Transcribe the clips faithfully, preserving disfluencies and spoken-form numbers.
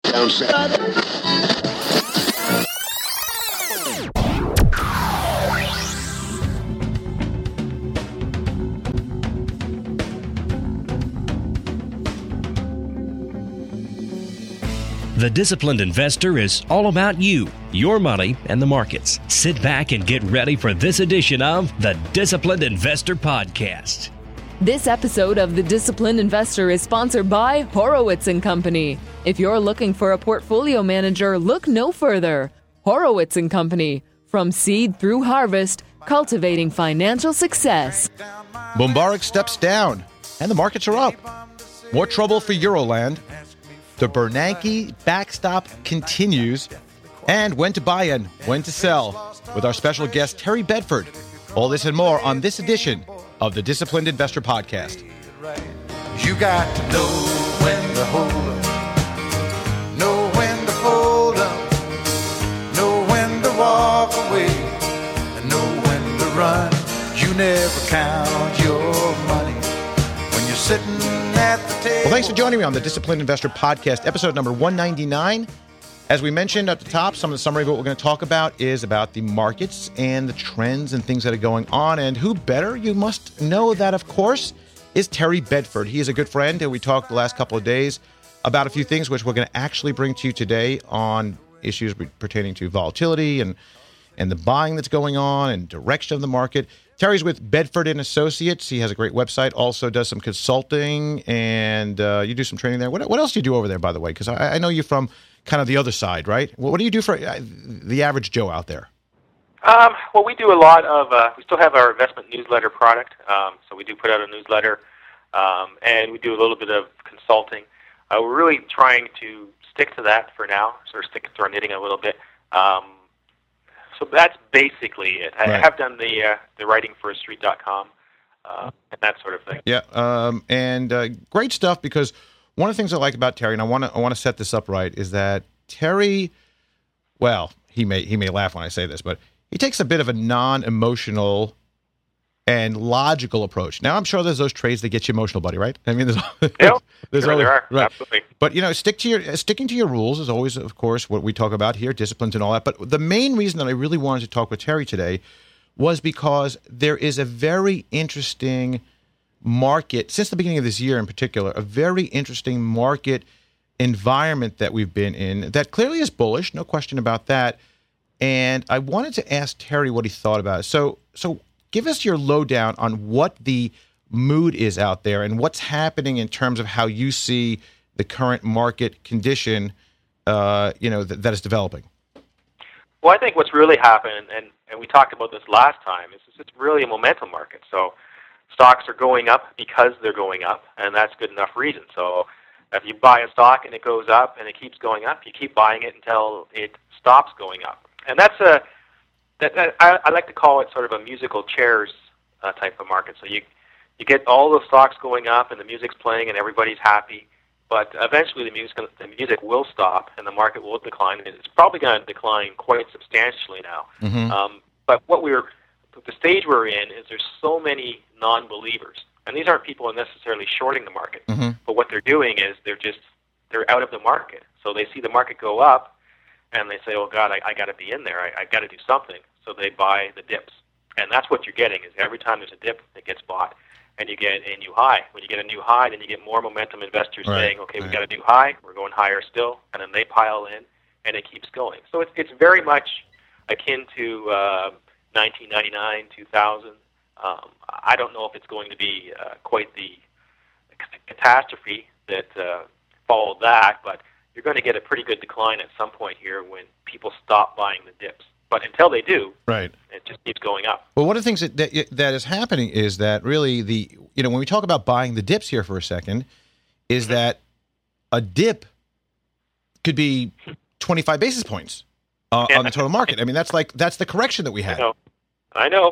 Down south. The Disciplined Investor is all about you, your money, and the markets. Sit back and get ready for this edition of the Disciplined Investor Podcast. This episode of The Disciplined Investor is sponsored by Horowitz and Company. If you're looking for a portfolio manager, look no further. Horowitz and Company. From seed through harvest, cultivating financial success. Boombaric steps down, and the markets are up. More trouble for Euroland. The Bernanke backstop continues. And when to buy and when to sell with our special guest, Terry Bedford. All this and more on this edition of the Disciplined Investor Podcast. You got to know when to hold up, know when to fold up, know when to walk away, and know when to run. You never count your money when you're sitting at the table. Well, thanks for joining me on the Disciplined Investor Podcast, episode number one ninety-nine. As we mentioned at the top, some of the summary of what we're going to talk about is about the markets and the trends and things that are going on. And who better? You must know that, of course, is Terry Bedford. He is a good friend, and we talked the last couple of days about a few things which we're going to actually bring to you today on issues pertaining to volatility and, and the buying that's going on and direction of the market. Terry's with Bedford and Associates. He has a great website, also does some consulting, and uh, you do some training there. What, what else do you do over there, by the way? Because I, I know you from kind of the other side, right? What do you do for uh, the average Joe out there? Um, well, we do a lot of, uh, we still have our investment newsletter product, um, so we do put out a newsletter, um, and we do a little bit of consulting. Uh, we're really trying to stick to that for now, sort of stick to our knitting a little bit. Um, so that's basically it. I Right. have done the uh, the writing for street dot com uh, and that sort of thing. Yeah, um, and uh, great stuff, because one of the things I like about Terry, and I want to I want to set this up right, is that Terry, well, he may he may laugh when I say this, but he takes a bit of a non-emotional and logical approach. Now, I'm sure there's those trades that get you emotional, buddy, right? I mean, there's, Yep, there's sure always, there are, right. absolutely. But, you know, stick to your sticking to your rules is always, of course, what we talk about here, disciplines and all that. But the main reason that I really wanted to talk with Terry today was because there is a very interesting market, since the beginning of this year in particular, a very interesting market environment that we've been in that clearly is bullish, no question about that. And I wanted to ask Terry what he thought about it. So, so give us your lowdown on what the mood is out there and what's happening in terms of how you see the current market condition, uh, you know, th- that is developing. Well, I think what's really happened, and, and we talked about this last time, is it's really a momentum market. So stocks are going up because they're going up, and that's good enough reason. So if you buy a stock and it goes up and it keeps going up, you keep buying it until it stops going up. And that's a that, that I, I like to call it sort of a musical chairs uh, type of market. So you you get all the stocks going up and the music's playing and everybody's happy, but eventually the music the music will stop and the market will decline. And it's probably going to decline quite substantially now. Mm-hmm. Um, but what we're the stage we're in is there's so many non-believers, and these aren't people necessarily shorting the market. Mm-hmm. But what they're doing is they're just they're out of the market. So they see the market go up, and they say, "Oh God, I, I got to be in there. I, I got to do something." So they buy the dips, and that's what you're getting. Is every time there's a dip, it gets bought, and you get a new high. When you get a new high, then you get more momentum investors Right. saying, "Okay, Right. we got a new high. We're going higher still," and then they pile in, and it keeps going. So it's it's very much akin to uh, nineteen ninety-nine, two thousand. Um, I don't know if it's going to be uh, quite the catastrophe that uh, followed that, but you're going to get a pretty good decline at some point here when people stop buying the dips. But until they do, Right. it just keeps going up. Well, one of the things that, that that is happening is that really the, you know, when we talk about buying the dips here for a second, is Mm-hmm. that a dip could be twenty-five basis points uh, Yeah. on the total market. I mean, that's like, that's the correction that we I had. know. I know.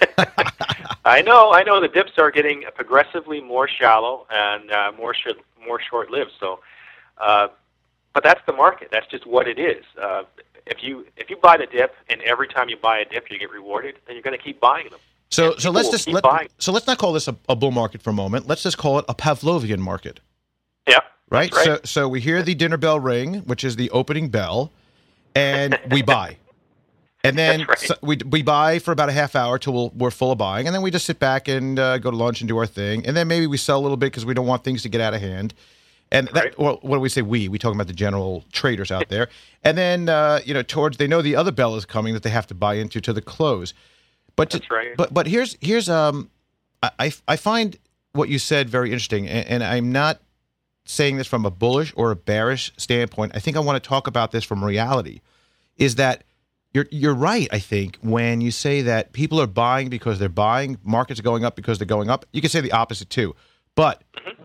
I know. I know. The dips are getting progressively more shallow and uh, more sh- more short-lived. So, uh, but that's the market. That's just what it is. Uh, if you if you buy the dip, and every time you buy a dip you get rewarded, then you're going to keep buying them. So, And so people let's will just keep let, buying. so let's not call this a, a bull market for a moment. Let's just call it a Pavlovian market. Yeah. right? Right. So so we hear the dinner bell ring, which is the opening bell, and we buy. And then That's right. so we we buy for about a half hour till we'll, we're full of buying, and then we just sit back and uh, go to lunch and do our thing, and then maybe we sell a little bit because we don't want things to get out of hand. And that, Right. well, what do we say? We we talking about the general traders out there, and then uh, you know towards they know the other bell is coming that they have to buy into to the close. But to- That's right. But but here's here's um I I, I find what you said very interesting, and, and I'm not saying this from a bullish or a bearish standpoint. I think I want to talk about this from reality. Is that You're you're right, I think, when you say that people are buying because they're buying, markets are going up because they're going up. You can say the opposite too. But Mm-hmm.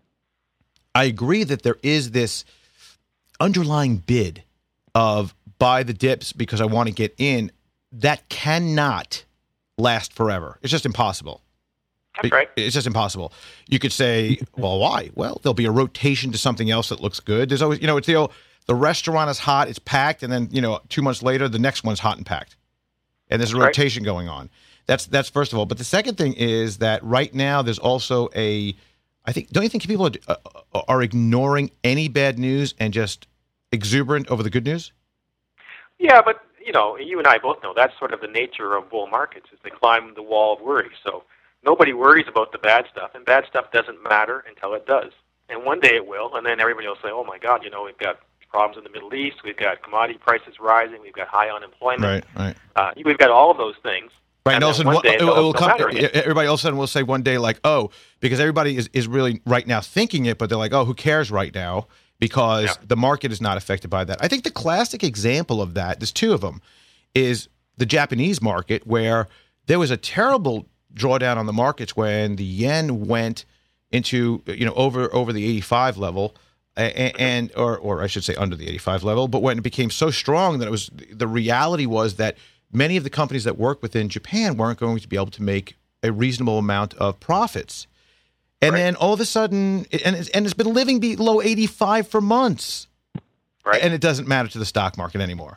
I agree that there is this underlying bid of buy the dips because I want to get in. That cannot last forever. It's just impossible. That's right. It's just impossible. You could say, well, why? Well, there'll be a rotation to something else that looks good. There's always, you know, it's the old, the restaurant is hot, it's packed, and then, you know, two months later, the next one's hot and packed. And there's a Right. rotation going on. That's that's first of all. But the second thing is that right now there's also a, I think, don't you think people are, uh, are ignoring any bad news and just exuberant over the good news? Yeah, but you know, you and I both know that's sort of the nature of bull markets is they climb the wall of worry. So nobody worries about the bad stuff, and bad stuff doesn't matter until it does. And one day it will, and then everybody will say, "Oh my God, you know, we've got problems in the Middle East, we've got commodity prices rising, we've got high unemployment, Right, right. uh, we've got all of those things." Right, and And all of a then sudden, one one- day it, they'll- will they'll come. matter again. Everybody all of a sudden will say one day, like, "Oh," because everybody is, is really right now thinking it, but they're like, "Oh, who cares right now?" Because Yeah. the market is not affected by that. I think the classic example of that, there's two of them, is the Japanese market, where there was a terrible drawdown on the markets when the yen went into you know over over the eighty-five level. And, and or or I should say under the eighty-five level, but when it became so strong that it was the reality was that many of the companies that work within Japan weren't going to be able to make a reasonable amount of profits. And Right. then all of a sudden, and it's, and it's been living below eighty-five for months, Right. and it doesn't matter to the stock market anymore.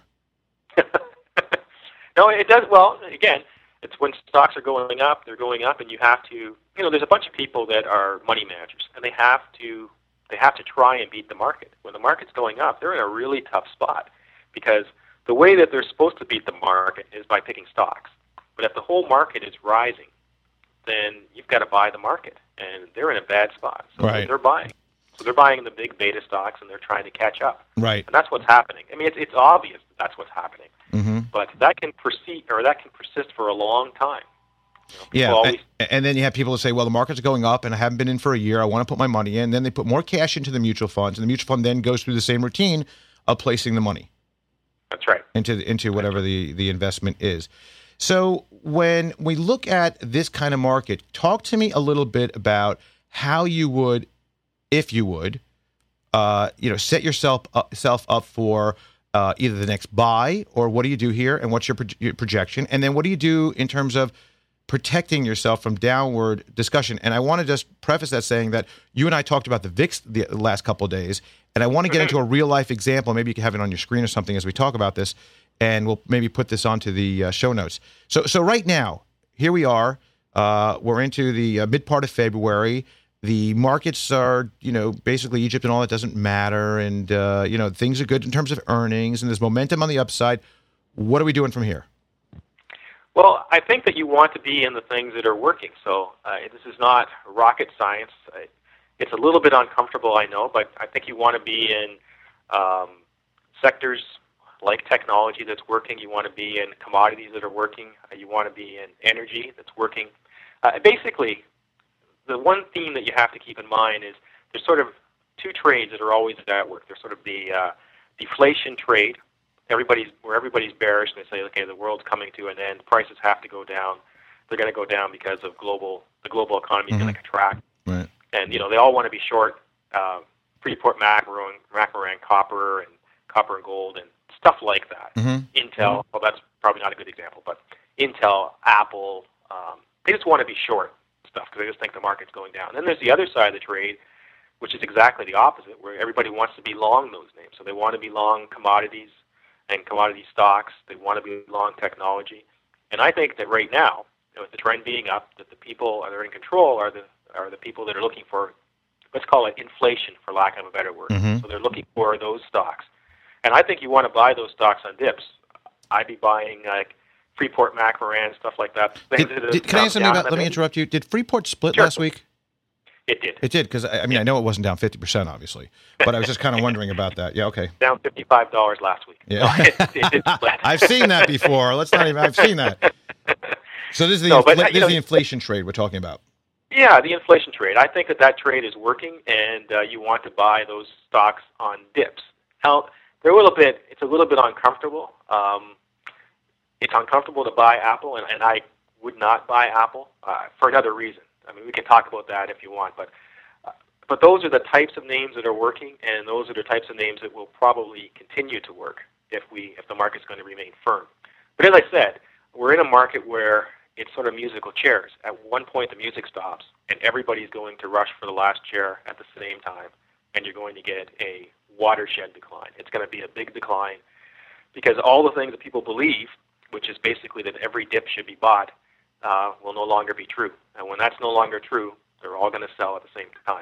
No, it does. Well, again, it's when stocks are going up, they're going up, and you have to, you know, there's a bunch of people that are money managers, and they have to, they have to try and beat the market. When the market's going up, they're in a really tough spot because the way that they're supposed to beat the market is by picking stocks. But if the whole market is rising, then you've got to buy the market, and they're in a bad spot. So Right. they're buying. So they're buying the big beta stocks, and they're trying to catch up. Right. And that's what's happening. I mean, it's, it's obvious that that's what's happening. Mm-hmm. But that can proceed, or that can persist for a long time. You know, people Yeah, always, and, and then you have people that say, "Well, the market's going up, and I haven't been in for a year. I want to put my money in." Then they put more cash into the mutual funds, and the mutual fund then goes through the same routine of placing the money that's right. into into whatever the, the investment is. So when we look at this kind of market, talk to me a little bit about how you would, if you would, uh, you know, set yourself up, self up for uh, either the next buy, or what do you do here, and what's your, pro- your projection, and then what do you do in terms of protecting yourself from downward discussion. And I want to just preface that saying that you and I talked about the V I X the last couple of days, and I want to get into a real life example. Maybe you can have it on your screen or something as we talk about this, and we'll maybe put this onto the uh, show notes. So, so right now, here we are. Uh, we're into the uh, mid part of February. The markets are, you know, basically Egypt and all that doesn't matter, and uh, you know, things are good in terms of earnings, and there's momentum on the upside. What are we doing from here? Well, I think that you want to be in the things that are working. So uh, this is not rocket science. It's a little bit uncomfortable, I know, but I think you want to be in um, sectors like technology that's working. You want to be in commodities that are working. Uh, you want to be in energy that's working. Uh, basically, the one theme that you have to keep in mind is there's sort of two trades that are always at work. There's sort of the uh, deflation trade. Everybody's where everybody's bearish, and they say, okay, the world's coming to an end. Prices have to go down. They're going to go down because of global the global economy is Mm-hmm. going to contract. Right. And you know they all want to be short uh, Freeport McMoran, McMoran copper and copper and gold and stuff like that. Mm-hmm. Intel. Well, that's probably not a good example, but Intel, Apple, um, they just want to be short stuff because they just think the market's going down. And then there's the other side of the trade, which is exactly the opposite, where everybody wants to be long those names. So they want to be long commodities and commodity stocks. They want to be long technology. And I think that right now, you know, with the trend being up, that the people that are in control are the are the people that are looking for let's call it inflation, for lack of a better word. Mm-hmm. So they're looking for those stocks. And I think you want to buy those stocks on dips. I'd be buying like Freeport McMoran, stuff like that. Did, that did, can I ask something about, let me interrupt you. Did Freeport split Sure. last week? It did. It did, because, I mean, I know it wasn't down fifty percent, obviously, but I was just kind of wondering about that. Yeah, okay. Down fifty-five dollars last week. Yeah. No, it, it did split. I've seen that before. Let's not even, I've seen that. So this is the, No, but, infl- uh, this you is know, the inflation trade we're talking about. Yeah, the inflation trade. I think that that trade is working, and uh, you want to buy those stocks on dips. Now, they're a little bit, it's a little bit uncomfortable. Um, it's uncomfortable to buy Apple, and, and I would not buy Apple uh, for another reason. I mean, we can talk about that if you want, but uh, but those are the types of names that are working, and those are the types of names that will probably continue to work if we if the market's going to remain firm. But as I said, we're in a market where it's sort of musical chairs. At one point, the music stops, and everybody's going to rush for the last chair at the same time, and you're going to get a watershed decline. It's going to be a big decline because all the things that people believe, which is basically that every dip should be bought, uh, will no longer be true. And when that's no longer true, they're all going to sell at the same time.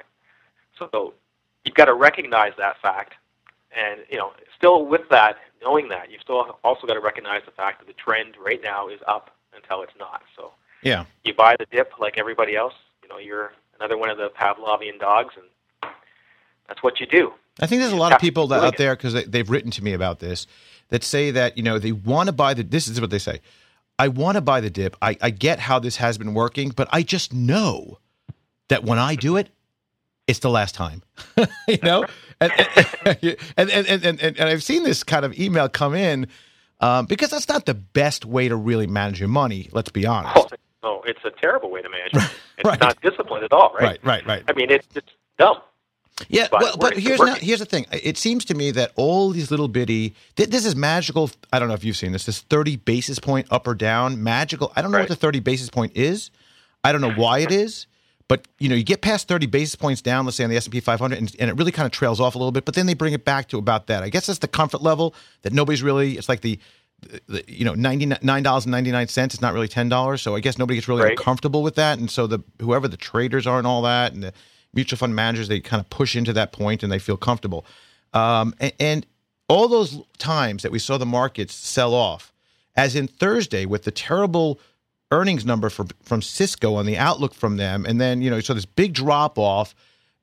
So you've got to recognize that fact. And, you know, still with that, knowing that, you've still also got to recognize the fact that the trend right now is up until it's not. So Yeah. you buy the dip like everybody else. You know, you're another one of the Pavlovian dogs, and that's what you do. I think there's a lot of people that out there, because they, they've written to me about this, that say that, you know, they want to buy the, this is what they say, I want to buy the dip. I, I get how this has been working, but I just know that when I do it, it's the last time, you know? And and, and, and, and, and, and I've seen this kind of email come in um, because that's not the best way to really manage your money, let's be honest. Oh, no, it's a terrible way to manage it. It's Right. not disciplined at all, right? Right, right, right. I mean, it's it's dumb. Yeah, But well, but we're- here's we're- not, here's the thing. It seems to me that all these little bitty, th- this is magical. I don't know if you've seen this. This thirty basis point up or down, magical. I don't know Right. what the thirty basis point is. I don't know why it is. But you know, you get past thirty basis points down, let's say on the S and P five hundred, and, and it really kind of trails off a little bit. But then they bring it back to about that. I guess that's the comfort level that nobody's really. It's like the, the you know, ninety-nine dollars and ninety-nine cents. It's not really ten dollars. So I guess nobody gets really Right. uncomfortable with that. And so the whoever the traders are and all that, and the mutual fund managers, they kind of push into that point and they feel comfortable. Um, and, and all those times that we saw the markets sell off, as in Thursday with the terrible earnings number for, from Cisco on the outlook from them, and then, you know, so this big drop off,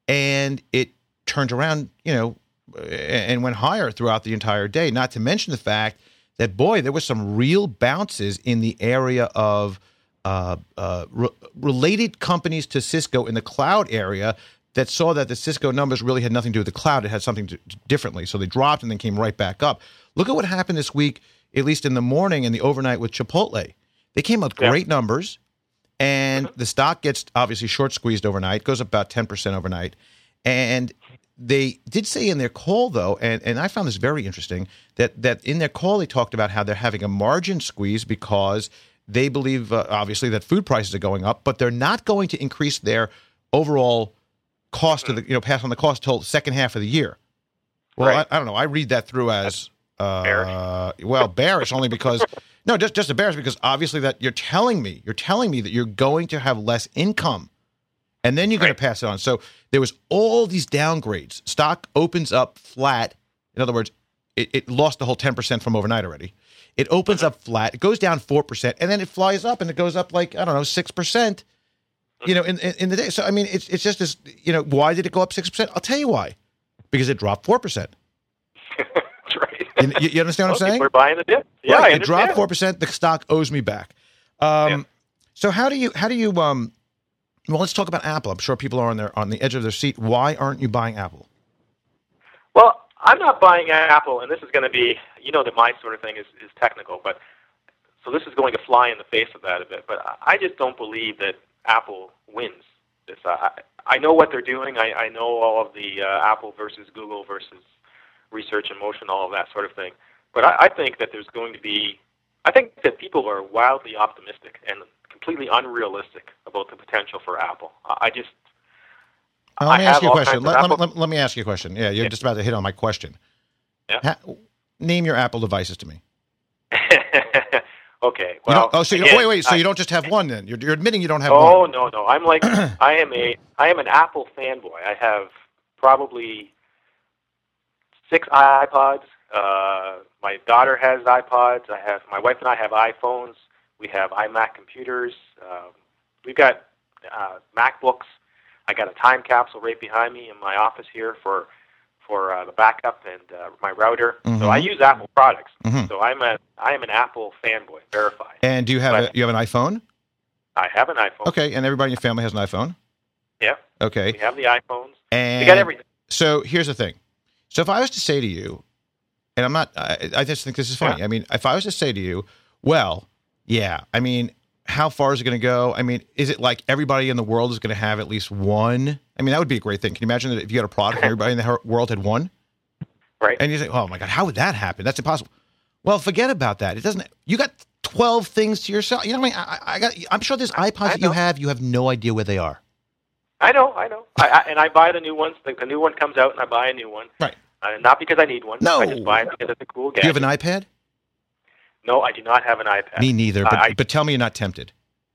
and it turned around, you know, and went higher throughout the entire day. Not to mention the fact that, boy, there was some real bounces in the area of Uh, uh, re- related companies to Cisco in the cloud area that saw that the Cisco numbers really had nothing to do with the cloud. It had something to, to differently. So they dropped and then came right back up. Look at what happened this week, at least in the morning and the overnight with Chipotle. They came out with great Yeah. numbers, and the stock gets obviously short squeezed overnight, goes up about ten percent overnight. And they did say in their call, though, and, and I found this very interesting, that, that in their call they talked about how they're having a margin squeeze because they believe, uh, obviously, that food prices are going up, but they're not going to increase their overall cost to the, you know, pass on the cost till the second half of the year. Well, Right. I, I don't know. I read that through as, uh, Bearish. well, bearish only because, no, just, just a bearish because obviously that you're telling me, you're telling me that you're going to have less income and then you're going Right. to pass it on. So there was all these downgrades. Stock opens up flat. In other words, it, it lost the whole ten percent from overnight already. It opens up flat. It goes down four percent, and then it flies up, and it goes up like, I don't know, six percent, you know, in, in, in the day. So, I mean, it's it's just this, you know, why did it go up six percent? I'll tell you why. Because it dropped four percent. That's right. You, you understand what Well, I'm saying? People are buying the dip. Yeah, Right, I it dropped understand. four percent. The stock owes me back. Um, Yeah. So how do you, how do you, um, well, let's talk about Apple. I'm sure people are on their, on the edge of their seat. Why aren't you buying Apple? Well, I'm not buying Apple, and this is going to be, you know that my sort of thing is, is technical, but so this is going to fly in the face of that a bit. But I just don't believe that Apple wins this. I, I know what they're doing. I, I know all of the uh, Apple versus Google versus research and motion, all of that sort of thing. But I, I think that there's going to be, I think that people are wildly optimistic and completely unrealistic about the potential for Apple. I I just, Uh, let me I ask have you a all question. kinds of Let, let, me- Apple- let, let me ask you a question. Yeah, you're Yeah. just about to hit on my question. Yeah. Ha- name your Apple devices to me. Okay. You Well, don't, oh, so you, again, wait, wait. So I, you don't just have one then? You're, you're admitting you don't have oh, one. no, no. I'm like, I am a, I am an Apple fanboy. I have probably six iPods. Uh, my daughter has iPods. I have, my wife and I have iPhones. We have iMac computers. Um, we've got uh, MacBooks. I got a time capsule right behind me in my office here for for uh, the backup and uh, my router. Mm-hmm. So I use Apple products. Mm-hmm. So I'm a I am an Apple fanboy, verified. And do you have But a, you have an iPhone? I have an iPhone. Okay, and everybody in your family has an iPhone? Yeah. Okay. We have the iPhones. And We got everything. So here's the thing. So if I was to say to you, and I'm not, I, I just think this is funny. Yeah. I mean, if I was to say to you, well, yeah, I mean, how far is it going to go? I mean, is it like everybody in the world is going to have at least one? I mean, that would be a great thing. Can you imagine that if you had a product and everybody in the world had one? Right. And you say, oh my God, how would that happen? That's impossible. Well, forget about that. It doesn't, you got twelve things to yourself. You know what I mean? I, I got, I'm sure there's iPods I that you know. have, you have no idea where they are. I know, I know. I, I, and I buy the new ones. The, the new one comes out, and I buy a new one. Right. Uh, not because I need one. No. I just buy it because it's a cool Do gadget. you have an iPad? No, I do not have an iPad. Me neither, but, I, but tell me you're not tempted.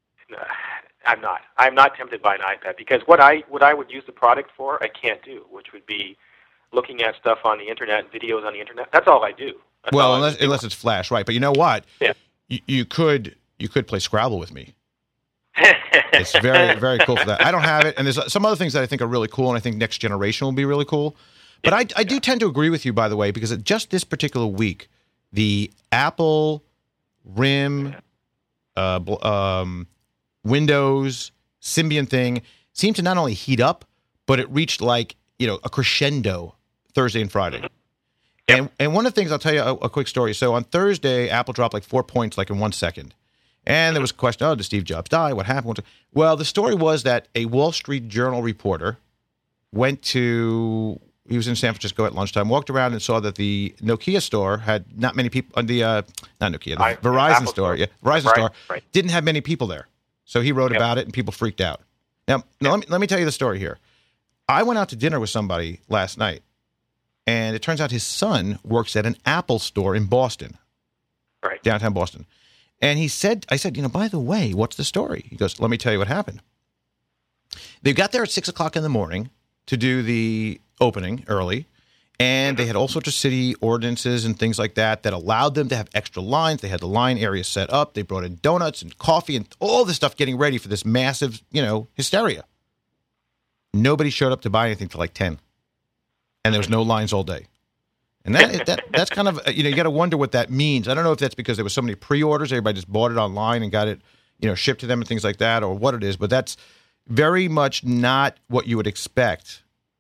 I'm not. I'm not tempted by an iPad because what I what I would use the product for, I can't do, which would be looking at stuff on the internet, videos on the internet. That's all I do. That's all Well, I unless do. unless it's Flash, right? But you know what? Yeah. You, you could you could play Scrabble with me. It's very very cool for that. I don't have it, and there's some other things that I think are really cool, and I think next generation will be really cool. But I I do tend to agree with you, by the way, because just this particular week, the Apple R I M, uh, bl- um, Windows Symbian thing seemed to not only heat up, but it reached like you know a crescendo Thursday and Friday. Yep. And and one of the things, I'll tell you a, a quick story. So on Thursday, Apple dropped like four points like in one second. And there was a question, oh, did Steve Jobs die? What happened? Well, the story was that a Wall Street Journal reporter went to, he was in San Francisco at lunchtime, walked around and saw that the Nokia store had not many people, uh, the, uh, not Nokia, the I- Verizon Apple store, store. yeah, Verizon Right, store, right. didn't have many people there. So he wrote Yep. about it and people freaked out. Now, now let, me, let me tell you the story here. I went out to dinner with somebody last night. And it turns out his son works at an Apple store in Boston, Right. downtown Boston. And he said, I said, you know, by the way, what's the story? He goes, let me tell you what happened. They got there at six o'clock in the morning to do the opening early. And they had all sorts of city ordinances and things like that that allowed them to have extra lines. They had the line area set up. They brought in donuts and coffee and all this stuff getting ready for this massive, you know, hysteria. Nobody showed up to buy anything till like ten. And there was no lines all day. And that, that that's kind of, you know, you got to wonder what that means. I don't know if that's because there was so many pre-orders, everybody just bought it online and got it, you know, shipped to them and things like that, or what it is. But that's very much not what you would expect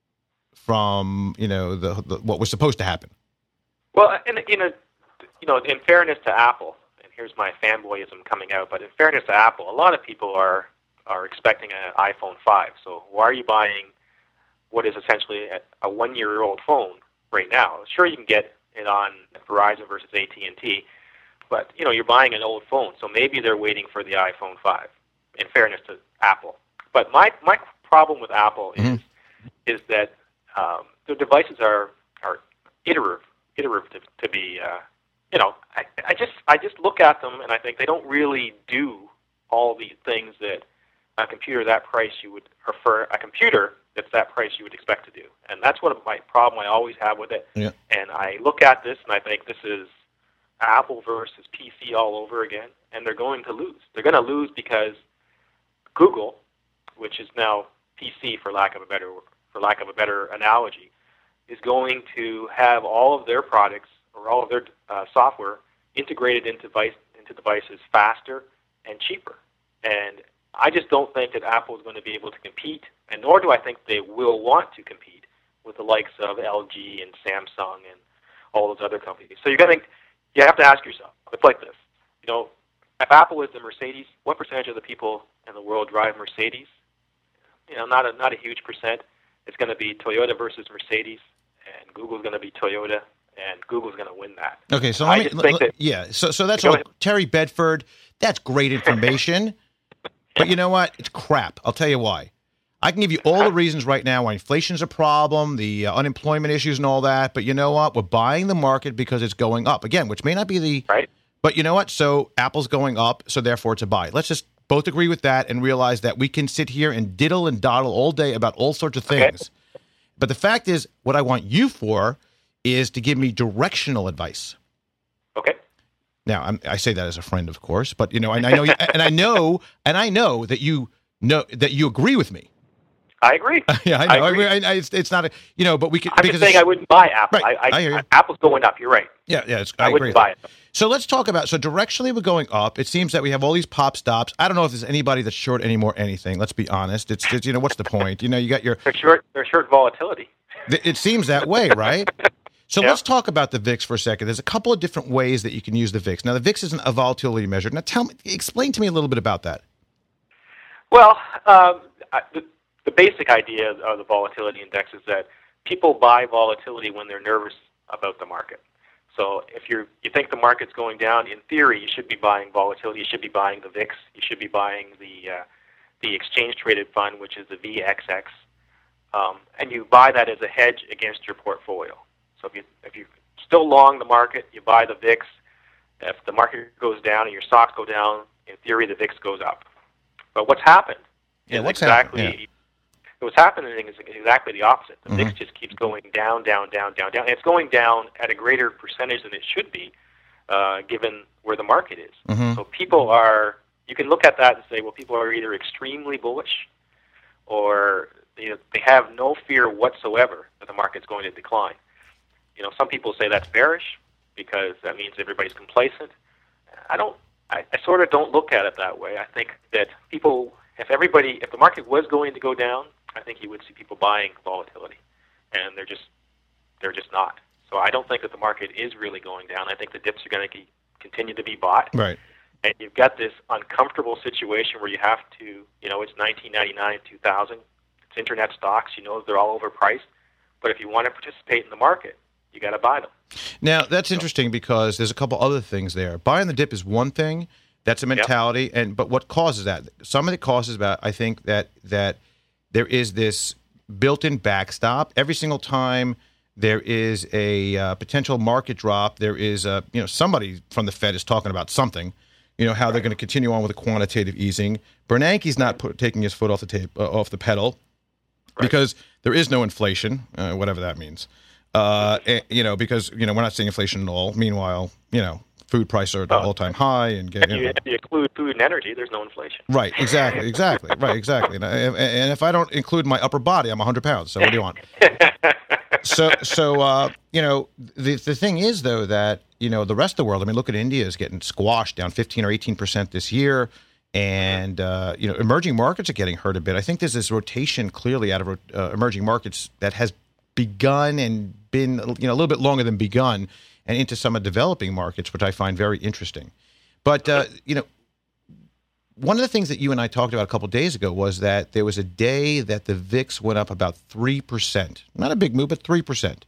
from, you know, the, the what was supposed to happen. Well, in, in a, you know, in fairness to Apple, and here's my fanboyism coming out, but in fairness to Apple, a lot of people are are expecting an iPhone five. So why are you buying what is essentially a, a one-year-old phone right now? Sure, you can get it on Verizon versus A T and T, but you know you're buying an old phone, so maybe they're waiting for the iPhone five. In fairness to Apple, but my my problem with Apple is Mhm. is that um, their devices are are iterative, iterative to, to be. Uh, you know, I, I just I just look at them and I think they don't really do all the things that a computer that price you would, or for a computer that's that price you would expect to do. And that's what my problem I always have with it. Yeah. And I look at this and I think this is Apple versus P C all over again, and they're going to lose. They're going to lose because Google, which is now P C for lack of a better for lack of a better analogy, is going to have all of their products or all of their uh, software integrated into device into devices faster and cheaper. And I just don't think that Apple is going to be able to compete, and nor do I think they will want to compete with the likes of L G and Samsung and all those other companies. So you're going to you have to ask yourself, it's like this, you know, if Apple is the Mercedes, what percentage of the people in the world drive Mercedes? You know, not a not a huge percent. It's going to be Toyota versus Mercedes, and Google's going to be Toyota, and Google's going to win that. Okay, so I let me, just think let- that- yeah, so so that's Go all. ahead. Terry Bedford, that's great information. But you know what? It's crap. I'll tell you why. I can give you all the reasons right now why inflation's a problem, the uh, unemployment issues and all that. But you know what? We're buying the market because it's going up again, which may not be the Right. But you know what? So Apple's going up, so therefore it's a buy. Let's just both agree with that and realize that we can sit here and diddle and dawdle all day about all sorts of things. Okay. But the fact is, what I want you for is to give me directional advice. Okay. Now, I'm, I say that as a friend, of course, but you know, and I know, and I know, and I know that you know that you agree with me. I agree. yeah, I know. I agree. I, I, it's, it's not a, you know, but we can. I'm just saying I wouldn't buy Apple. Right, I, I, I hear you. Apple's going up. You're right. Yeah, yeah. It's, I, I wouldn't agree. buy it. So let's talk about, so directionally we're going up. It seems that we have all these pop stops. I don't know if there's anybody that's short anymore anything. Let's be honest. It's, it's you know, what's the point? You know, you got your. They're short, they're short volatility. It seems that way, right? So yeah. let's talk about the V I X for a second. There's a couple of different ways that you can use the V I X. Now, the V I X isn't a volatility measure. Now, tell me, explain to me a little bit about that. Well, um, the, the basic idea of the volatility index is that people buy volatility when they're nervous about the market. So if you're, you think the market's going down, in theory, you should be buying volatility. You should be buying the V I X. You should be buying the uh, the exchange-traded fund, which is the V X X. Um, and you buy that as a hedge against your portfolio. So if you if you still long the market, you buy the V I X. If the market goes down and your stocks go down, in theory, the V I X goes up. But what's happened yeah, is what's exactly happened? Yeah. what's happening is exactly the opposite. The mm-hmm. V I X just keeps going down, down, down, down, down. And it's going down at a greater percentage than it should be, uh, given where the market is. Mm-hmm. So people are. You can look at that and say, well, people are either extremely bullish, or you know, they have no fear whatsoever that the market's going to decline. You know, some people say that's bearish because that means everybody's complacent. I don't. I, I sort of don't look at it that way. I think that people, if everybody, if the market was going to go down, I think you would see people buying volatility, and they're just, they're just not. So I don't think that the market is really going down. I think the dips are going to continue to be bought. Right. And you've got this uncomfortable situation where you have to, you know, it's nineteen ninety-nine, two thousand. It's internet stocks. You know they're all overpriced. But if you want to participate in the market, you got to buy them. Now, that's interesting because there's a couple other things there. Buying the dip is one thing. That's a mentality. Yep. And but what causes that? Some of the causes about, I think, that that there is this built-in backstop. Every single time there is a uh, potential market drop, there is a, you know, somebody from the Fed is talking about something. You know, how they're going to continue on with the quantitative easing. Bernanke's not put, taking his foot off the tape, uh, off the pedal, right, because there is no inflation, uh, whatever that means. Uh, and, you know, because, you know, we're not seeing inflation at all. Meanwhile, you know, food prices are at an oh. all-time high. And get, if, you you, know. if you include food and energy, there's no inflation. Right, exactly, exactly, right, exactly. And, and if I don't include my upper body, I'm one hundred pounds. So what do you want? so, so uh, you know, the the thing is, though, that, you know, the rest of the world, I mean, look at India is getting squashed down fifteen or eighteen percent this year. And, uh, you know, emerging markets are getting hurt a bit. I think there's this rotation clearly out of uh, emerging markets that has begun and been, you know, a little bit longer than begun, and into some of developing markets, which I find very interesting. But, uh, you know, one of the things that you and I talked about a couple of days ago was that there was a day that the V I X went up about three percent. Not a big move, but three percent.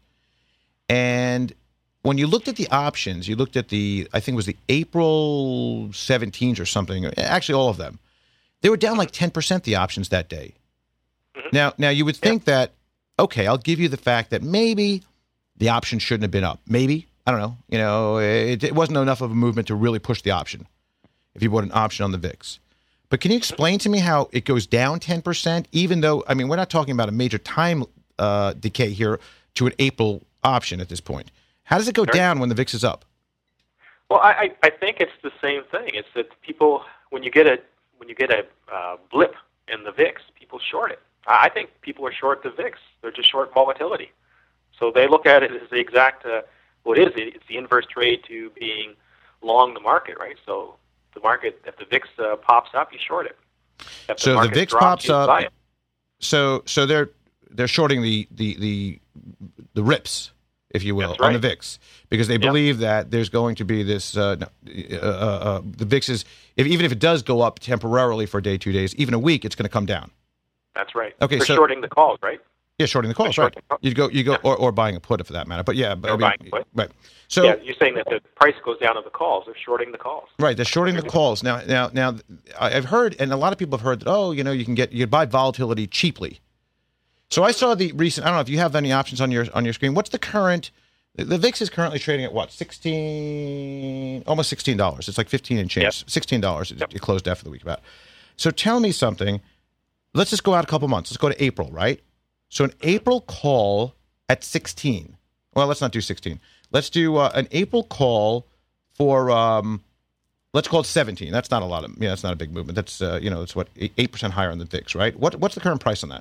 And when you looked at the options, you looked at the, I think it was the April seventeenth or something, actually all of them, they were down like ten percent, the options that day. Mm-hmm. Now, now you would think yeah. that, okay, I'll give you the fact that maybe the option shouldn't have been up. Maybe. I don't know. You know, it, it wasn't enough of a movement to really push the option if you bought an option on the V I X. But can you explain to me how it goes down ten percent, even though, I mean, we're not talking about a major time uh, decay here to an April option at this point. How does it go sure. down when the V I X is up? Well, I, I think it's the same thing. It's that people, when you get a when you get a uh, blip in the V I X, people short it. I think people are short the V I X. They're just short volatility. So they look at it as the exact, uh, well, it is, it's the inverse trade to being long the market, right? So the market, if the V I X uh, pops up, you short it. If so the, the V I X drops, pops up. buy it. So so they're they're shorting the the the, the rips, if you will, right. on the V I X, because they yep. believe that there's going to be this. Uh, uh, uh, the V I X is, if, even if it does go up temporarily for a day, two days, even a week, it's going to come down. That's right. Okay, They're so shorting the calls, right? Yeah, shorting the calls, They're right? shorting the calls. You go, you go, yeah. or, or buying a put for that matter. But yeah, but, or I mean, buying a put. Right. So yeah, you're saying that the price goes down of the calls. They're shorting the calls. Right, they're shorting the calls. Now, now, now, I've heard, and a lot of people have heard that. Oh, you know, you can get you can buy volatility cheaply. So I saw the recent. I don't know if you have any options on your on your screen. What's the current The, the V I X is currently trading at what, sixteen, almost sixteen dollars. It's like fifteen and change, Yep. sixteen dollars. It, Yep. it closed after the week about. So tell me something. Let's just go out a couple months. Let's go to April, right? So an April call at sixteen. Well, let's not do sixteen. Let's do uh, an April call for, um, let's call it seventeen. That's not a lot of, yeah, that's not a big movement. That's, uh, you know, it's what, eight percent higher on the V I X, right? What What's the current price on that?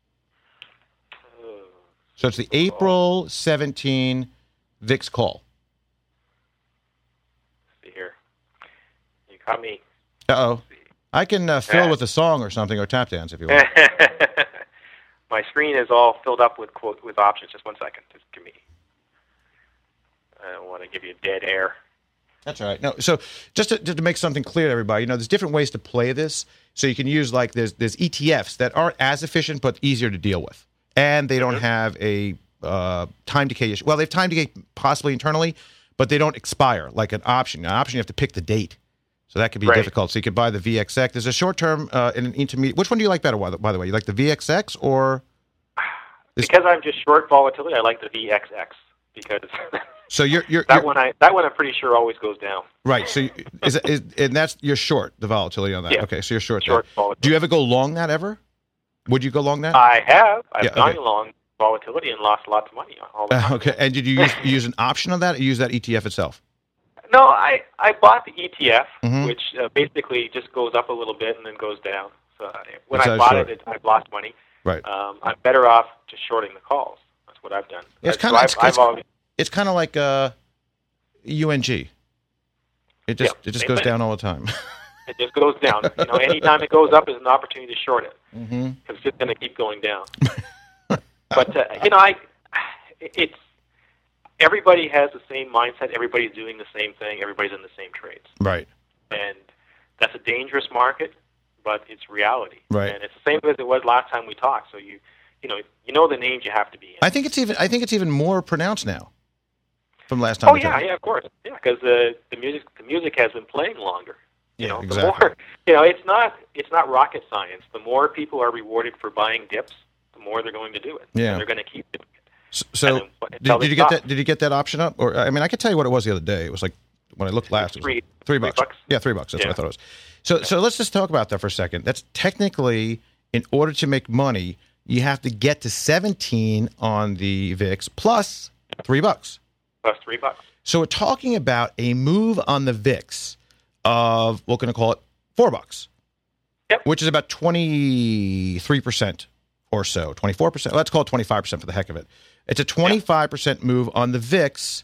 So it's the April seventeen V I X call. Let's see here. You caught me. Uh-oh. I can uh, fill with a song or something, or tap dance if you want. My screen is all filled up with quote with options. Just one second. Just give me. I don't want to give you dead air. That's all right. No, so just to, just to make something clear to everybody, you know, there's different ways to play this. So you can use like there's there's E T Fs that aren't as efficient but easier to deal with, and they don't Mm-hmm. have a uh, time decay issue. Well, they have time decay possibly internally, but they don't expire like an option. An option you have to pick the date, so that could be Right. difficult. So you could buy the V X X. There's a short term uh, and an intermediate. Which one do you like better? By the, by the way, you like the V X X or? This- Because I'm just short volatility, I like the V X X because So you're you're, that you're one I that one I'm pretty sure always goes down. right. So you- is, is and that's you're short the volatility on that. Yeah. Okay, so you're short. Short there. volatility. Do you ever go long that ever? Would you go long that? I have. I've Yeah, gone okay. along volatility and lost lots of money on all the Uh, time. okay, and did you use, use an option on that, or use that E T F itself? No, I, I bought the E T F, Mhm. which uh, basically just goes up a little bit and then goes down. So I, when That's I how bought short. it, it, I've lost money. Right. Um, I'm better off just shorting the calls. That's what I've done. It's Uh, kinda- so it's- I've, I've it's- always, It's kind of like uh, U N G. It just Yeah, it just same goes thing. down all the time. it just goes down. You know, anytime it goes up is an opportunity to short it hmm because it's just going to keep going down. But uh, you know, I it's everybody has the same mindset. Everybody's doing the same thing. Everybody's in the same trades. Right. And that's a dangerous market, but it's reality. Right. And it's the same as it was last time we talked. So you, you know, you know the names you have to be in. I think it's even I think it's even more pronounced now from last time. oh we yeah, talked. yeah, of course, yeah, because the the music the music has been playing longer. You Yeah, know, exactly. the more you know, it's not it's not rocket science. The more people are rewarded for buying dips, the more they're going to do it. Yeah. And they're going to keep doing it. S- So And then what- did, until did they you get stop. that? Did you get that option up? Or I mean, I could tell you what it was the other day. It was like when I looked last. It was Three- like three three bucks. bucks? Yeah, three bucks. That's Yeah. what I thought it was. So so let's just talk about that for a second. That's technically, in order to make money, you have to get to seventeen on the V I X plus three bucks. Plus three bucks. So we're talking about a move on the V I X of we're going to call it four bucks, Yep. which is about twenty-three percent or so, twenty-four percent. Let's call it twenty-five percent for the heck of it. It's a twenty-five percent move on the V I X.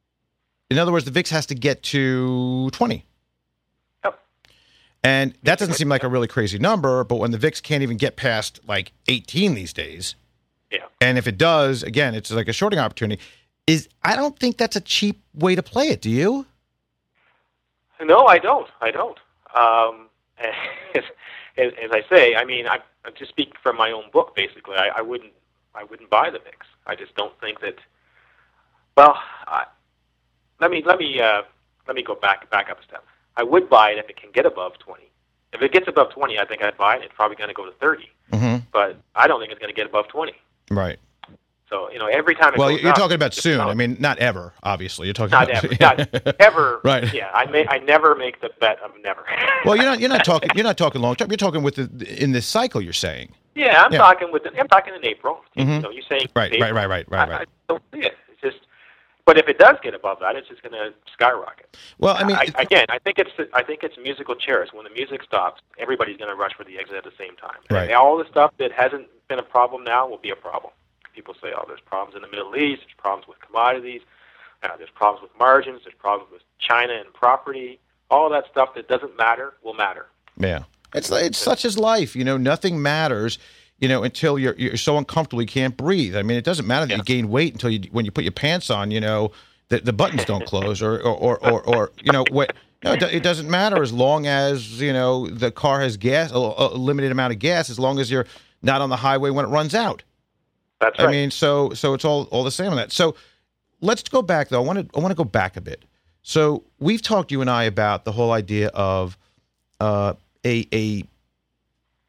In other words, the V I X has to get to twenty. Yep. And that doesn't seem like a really crazy number, but when the V I X can't even get past like eighteen these days, Yeah. and if it does, again, it's like a shorting opportunity. Is I don't think that's a cheap way to play it. Do you? No, I don't. I don't. Um, as, as, as I say, I mean, I, I'm just speaking from my own book. Basically, I, I wouldn't. I wouldn't buy the V I X. I just don't think that. Well, I, let me let me uh, let me go back back up a step. I would buy it if it can get above twenty. If it gets above twenty, I think I'd buy it. It's probably going to go to thirty, Mm-hmm. but I don't think it's going to get above twenty. Right. So you know, every time it Well, goes you're up, talking about it's soon. up. I mean, not ever. Obviously, you're talking not about ever, not ever. Right. Yeah, I may, I never make the bet of never. Well, you're not. You're not talking. You're not talking long term. You're talking with the in this cycle. You're saying. Yeah, I'm Yeah. talking with. I'm talking in April. You Mhm. know, you're saying Right. April. Right. Right. Right. Right. I, I Right. don't see it. It's just. But if it does get above that, it's just going to skyrocket. Well, I mean, I, again, I think it's I think it's musical chairs. When the music stops, everybody's going to rush for the exit at the same time. Right. And all the stuff that hasn't been a problem now will be a problem. People say, "Oh, there's problems in the Middle East. There's problems with commodities. Uh, there's problems with margins. There's problems with China and property. All that stuff that doesn't matter will matter." yeah. It's it's such as life. You know, nothing matters. You know, until you're you're so uncomfortable you can't breathe. I mean, it doesn't matter that Yeah. you gain weight until you when you put your pants on. You know, the the buttons don't close, or or or or, or you know what. No, it, do- it doesn't matter as long as you know the car has gas, a, a limited amount of gas. As long as you're not on the highway when it runs out. That's right. I mean, so so it's all all the same on that. So let's go back though. I want to I want to go back a bit. So we've talked you and I about the whole idea of uh, a a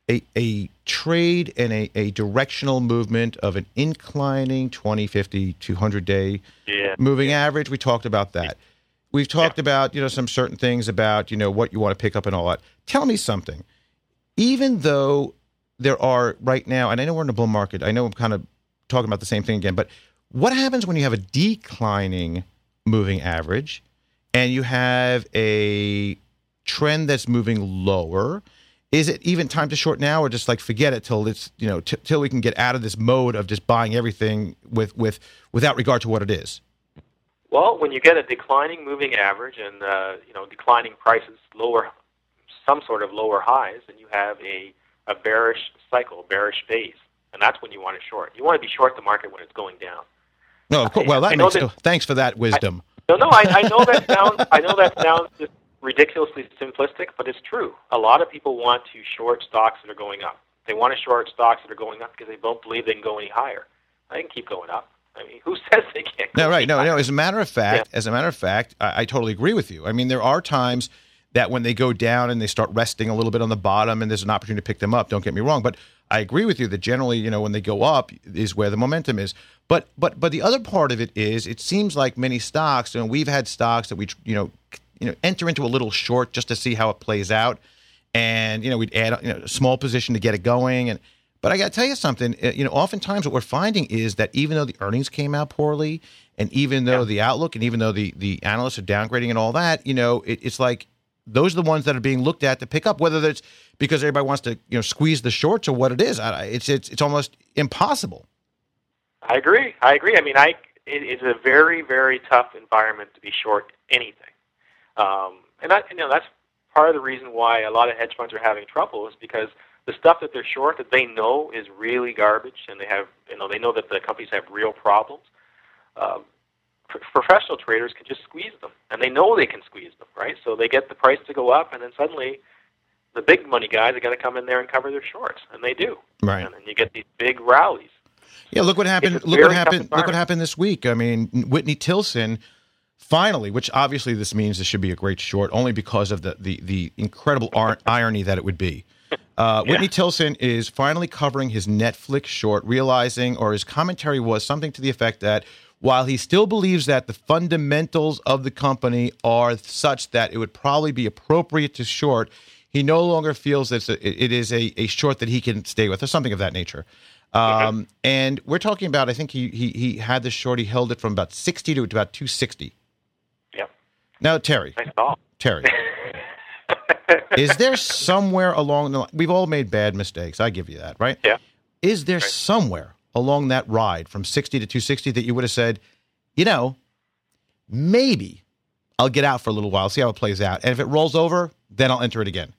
a, a trade and a, a directional movement of an inclining twenty, fifty, two hundred day yeah. moving average. We talked about that. We've talked yeah. about, you know, some certain things about, you know, what you want to pick up and all that. Tell me something. Even though there are right now, and I know we're in a bull market, I know I'm kind of talking about the same thing again, but what happens when you have a declining moving average and you have a trend that's moving lower? Is it even time to short now, or just like forget it till it's, you know, t- till we can get out of this mode of just buying everything with, with without regard to what it is? Well, when you get a declining moving average and uh, you know declining prices, lower some sort of lower highs, then you have a, a bearish cycle, bearish phase, and that's when you want to short. You want to be short the market when it's going down. No, of course. Well, that makes. That, oh, thanks for that wisdom. I, no, no, I, I know that sounds. I know that sounds just ridiculously simplistic, but it's true. A lot of people want to short stocks that are going up. They want to short stocks that are going up because they don't believe they can go any higher. They can keep going up. I mean, who says they can't? Go no, right. No, higher? no. As a matter of fact, yeah. as a matter of fact, I, I totally agree with you. I mean, there are times that when they go down and they start resting a little bit on the bottom, and there's an opportunity to pick them up. Don't get me wrong, but I agree with you that generally, you know, when they go up is where the momentum is. But but but the other part of it is, it seems like many stocks, and we've had stocks that we you know you know enter into a little short just to see how it plays out, and you know we'd add you know, a small position to get it going. And but I got to tell you something, you know, oftentimes what we're finding is that even though the earnings came out poorly, and even though yeah. the outlook, and even though the the analysts are downgrading and all that, you know, it, it's like those are the ones that are being looked at to pick up, whether it's because everybody wants to, you know, squeeze the shorts or what it is. It's it's it's almost impossible. I agree. I agree. I mean, I it is a very very tough environment to be short anything, um, and I, you know that's part of the reason why a lot of hedge funds are having trouble is because the stuff that they're short that they know is really garbage, and they have you know they know that the companies have real problems. Um, professional traders can just squeeze them, and they know they can squeeze them, right? So they get the price to go up, and then suddenly the big money guys are going to come in there and cover their shorts, and they do. Right. And then you get these big rallies. Yeah, look what happened. Look what happened. Look what happened this week. I mean, Whitney Tilson finally, which obviously this means this should be a great short, only because of the the, the incredible ar- irony that it would be. Uh, yeah. Whitney Tilson is finally covering his Netflix short, realizing, or his commentary was something to the effect that while he still believes that the fundamentals of the company are such that it would probably be appropriate to short, he no longer feels that it is a, a short that he can stay with, or something of that nature. Um, mm-hmm. And we're talking about, I think he, he he had this short, he held it from about sixty to about two sixty. Yep. Now, Terry. Nice ball. Terry. Is there somewhere along the line, we've all made bad mistakes, I give you that, right? Yeah. Is there right. somewhere along that ride from sixty to two sixty that you would have said, you know, maybe I'll get out for a little while, see how it plays out. And if it rolls over, then I'll enter it again.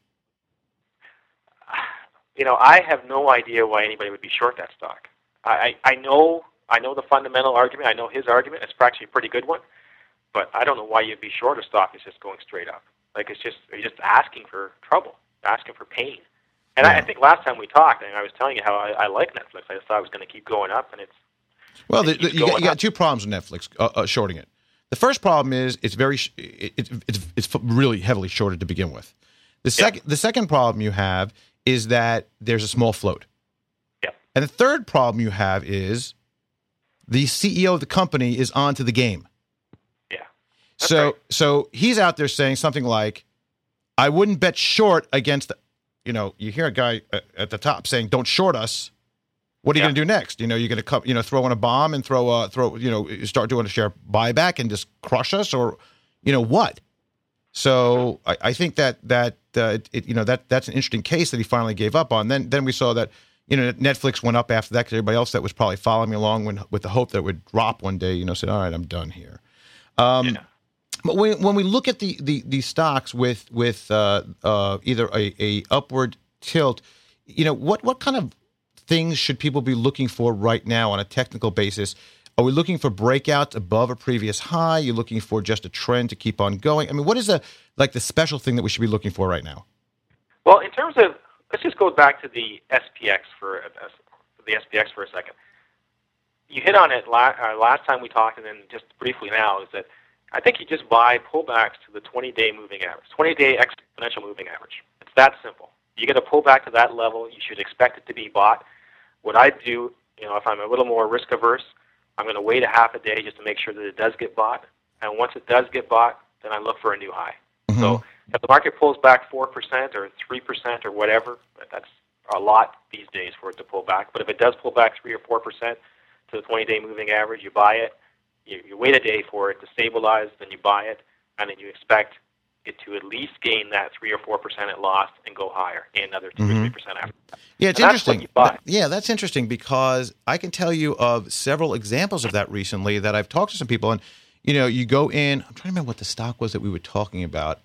You know, I have no idea why anybody would be short that stock. I, I know I know the fundamental argument. I know his argument. It's actually a pretty good one. But I don't know why you'd be short a stock that's just going straight up. Like, it's just you're just asking for trouble, asking for pain. And yeah. I, I think last time we talked, and I was telling you how I, I like Netflix. I just thought it was going to keep going up, and it's well. It the, the, you, got, you got two problems with Netflix uh, uh, shorting it. The first problem is it's very it, it, it's it's really heavily shorted to begin with. The second yeah. the second problem you have is that there's a small float. Yeah. And the third problem you have is the C E O of the company is onto the game. Yeah. That's so right. so he's out there saying something like, I wouldn't bet short against, the, you know, you hear a guy at the top saying, don't short us. What are you yeah. going to do next? You know, you're going to you know throw in a bomb and throw uh, throw you know start doing a share buyback and just crush us, or you know what? So I, I think that that uh, it, you know that that's an interesting case that he finally gave up on. Then then we saw that you know Netflix went up after that because everybody else that was probably following me along when, with the hope that it would drop one day, you know, said, all right, I'm done here. Um, yeah. But when when we look at the the, the stocks with with uh, uh, either a, a upward tilt, you know, what what kind of things should people be looking for right now on a technical basis? Are we looking for breakouts above a previous high? You're looking for just a trend to keep on going? I mean, what is the like the special thing that we should be looking for right now? Well, in terms of, let's just go back to the S P X for the S P X for a second. You hit on it la- uh, last time we talked, and then just briefly now, is that I think you just buy pullbacks to the twenty-day moving average, twenty-day exponential moving average. It's that simple. you get a pullback to that level, you should expect it to be bought. What I do, you know, if I'm a little more risk averse, I'm going to wait a half a day just to make sure that it does get bought. And once it does get bought, then I look for a new high. Mm-hmm. So if the market pulls back four percent or three percent or whatever, that's a lot these days for it to pull back. But if it does pull back three or four percent to the twenty-day moving average, you buy it. You, you wait a day for it to stabilize, then you buy it, and then you expect it to at least gain that three or four percent it lost and go higher, and another two mm-hmm. or three percent after that. Yeah, it's and interesting. That, yeah, that's interesting because I can tell you of several examples of that recently that I've talked to some people, and you know, you go in. I'm trying to remember what the stock was that we were talking about.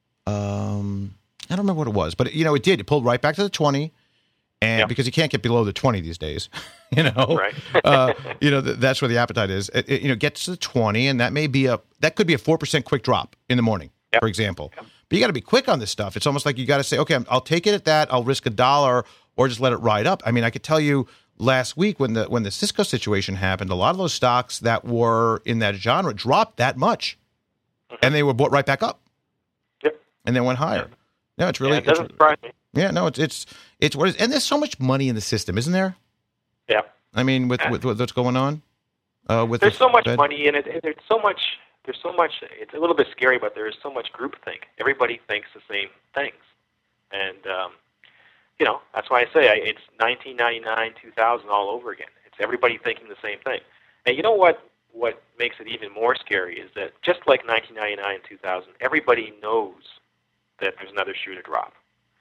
Um, I don't remember what it was, but you know, it did. It pulled right back to the twenty. And yep. because you can't get below the twenty these days, you know, right. uh, you know, th- that's where the appetite is. It, it, you know, gets to the twenty, and that may be a that could be a four percent quick drop in the morning, yep. for example. Yep. But you got to be quick on this stuff. It's almost like you got to say, okay, I'll take it at that. I'll risk a dollar, or just let it ride up. I mean, I could tell you last week when the when the Cisco situation happened, a lot of those stocks that were in that genre dropped that much, mm-hmm. and they were bought right back up. Yep. And then went higher. Yeah. No, it's really yeah, it doesn't it's, surprise me. Yeah, no, it's it's it's what is, and there's so much money in the system, isn't there? Yeah. I mean, with, with, with what's going on, uh, with there's the so much Fed. money in it. There's so much. There's so much. It's a little bit scary, but there is so much groupthink. Everybody thinks the same things, and um, you know that's why I say I, it's nineteen ninety-nine, two thousand all over again. It's everybody thinking the same thing. And you know what? What makes it even more scary is that just like nineteen ninety-nine, two thousand, everybody knows that there's another shoe to drop.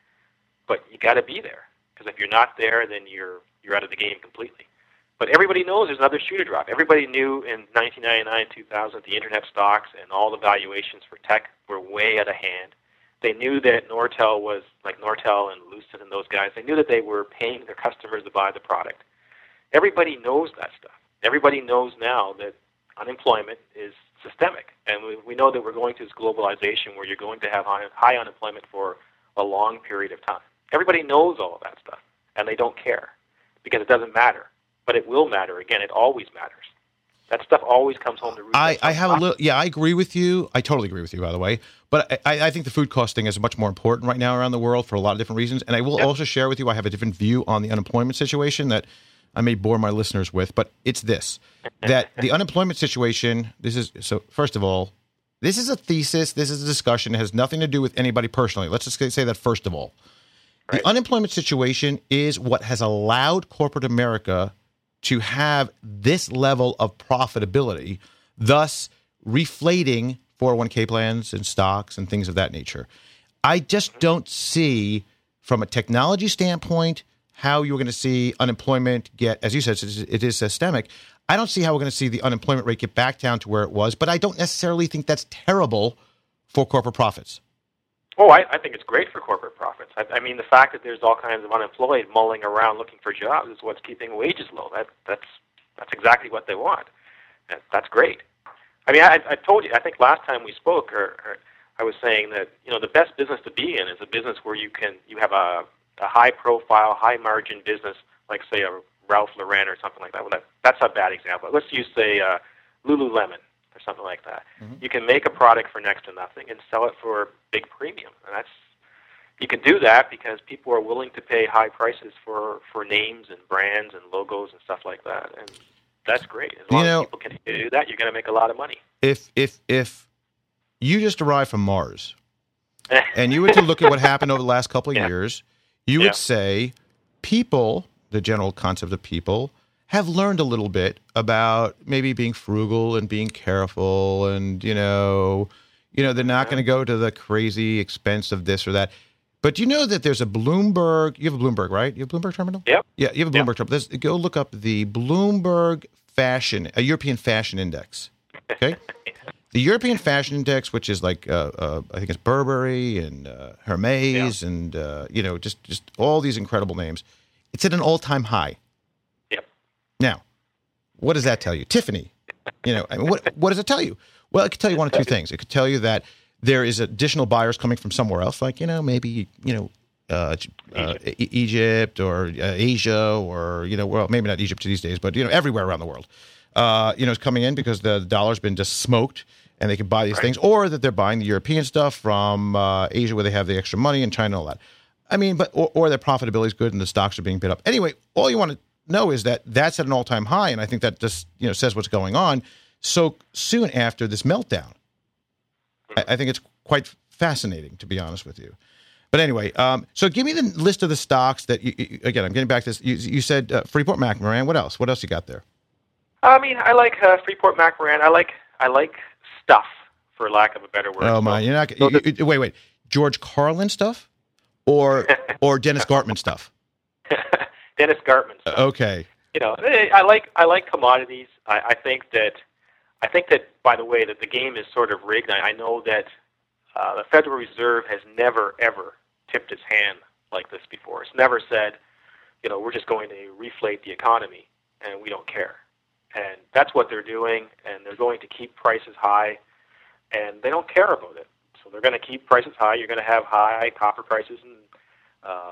But you got to be there, because if you're not there, then you're you're out of the game completely. But everybody knows there's another shoe to drop. Everybody knew in nineteen ninety-nine, two thousand, the internet stocks and all the valuations for tech were way out of hand. They knew that Nortel was, like Nortel and Lucid and those guys, they knew that they were paying their customers to buy the product. Everybody knows that stuff. Everybody knows now that unemployment is systemic. And we, we know that we're going through this globalization where you're going to have high, high unemployment for a long period of time. Everybody knows all of that stuff, and they don't care because it doesn't matter. But it will matter. Again, it always matters. That stuff always comes home to roost. I, I have a little, yeah, I agree with you. I totally agree with you, by the way. But I, I think the food cost thing is much more important right now around the world for a lot of different reasons. And I will yep. also share with you, I have a different view on the unemployment situation that I may bore my listeners with, but it's this, that the unemployment situation, this is, so first of all, this is a thesis, this is a discussion, it has nothing to do with anybody personally. Let's just say that first of all. Right. The unemployment situation is what has allowed corporate America to have this level of profitability, thus reflating four oh one k plans and stocks and things of that nature. I just don't see, from a technology standpoint, how you're going to see unemployment get, as you said, it is systemic. I don't see how we're going to see the unemployment rate get back down to where it was, but I don't necessarily think that's terrible for corporate profits. Oh, I, I think it's great for corporate profits. I, I mean, the fact that there's all kinds of unemployed mulling around looking for jobs is what's keeping wages low. That, that's that's exactly what they want. That, that's great. I mean, I, I told you, I think last time we spoke, or, or I was saying that, you know, the best business to be in is a business where you can you have a, a high-profile, high-margin business, like, say, a Ralph Lauren or something like that. Well, that that's a bad example. Let's use, say, uh, Lululemon or something like that. Mm-hmm. You can make a product for next to nothing and sell it for a big premium. And that's you can do that because people are willing to pay high prices for, for names and brands and logos and stuff like that. And that's great. As long you know, as people can do that, you're going to make a lot of money. If if if you just arrived from Mars and you were to look at what happened over the last couple of yeah. years, you yeah. would say people, the general concept of people, have learned a little bit about maybe being frugal and being careful, and you know, you know, they're not going to go to the crazy expense of this or that. But you know that there's a Bloomberg. You have a Bloomberg, right? You have a Bloomberg terminal. Yep. Yeah, you have a Bloomberg yep. terminal. There's, go look up the Bloomberg Fashion, a European Fashion Index. Okay. The European Fashion Index, which is like uh, uh, I think it's Burberry and uh, Hermes, yeah. and uh, you know, just just all these incredible names. It's at an all-time high. Now, what does that tell you? Tiffany, you know, I mean, what what does it tell you? Well, it could tell you one of two things. It could tell you that there is additional buyers coming from somewhere else, like, you know, maybe, you know, uh, uh, Egypt. E- Egypt or uh, Asia or, you know, well, maybe not Egypt these days, but, you know, everywhere around the world, uh, you know, is coming in because the dollar's been just smoked and they can buy these right. things, or that they're buying the European stuff from uh, Asia where they have the extra money, and China and all that. I mean, but or, or their profitability is good and the stocks are being bid up. Anyway, all you want to know is that that's at an all-time high, and I think that just you know says what's going on so soon after this meltdown. I, I think it's quite fascinating, to be honest with you. But anyway, um, so give me the list of the stocks that you, you, again, I'm getting back to this. You, you said uh, Freeport-McMoRan. What else? What else you got there? I mean, I like uh, Freeport-McMoRan. I like I like stuff, for lack of a better word. Oh my! You're not. So you, you, wait, wait. George Carlin stuff, or or Dennis Gartman stuff. Dennis Gartman stuff. Uh, okay. You know, I like I like commodities. I, I think that I think that by the way that the game is sort of rigged. I, I know that uh, the Federal Reserve has never ever tipped its hand like this before. It's never said, you know, we're just going to reflate the economy and we don't care. And that's what they're doing, and they're going to keep prices high, and they don't care about it. So they're going to keep prices high. You're going to have high copper prices, and um,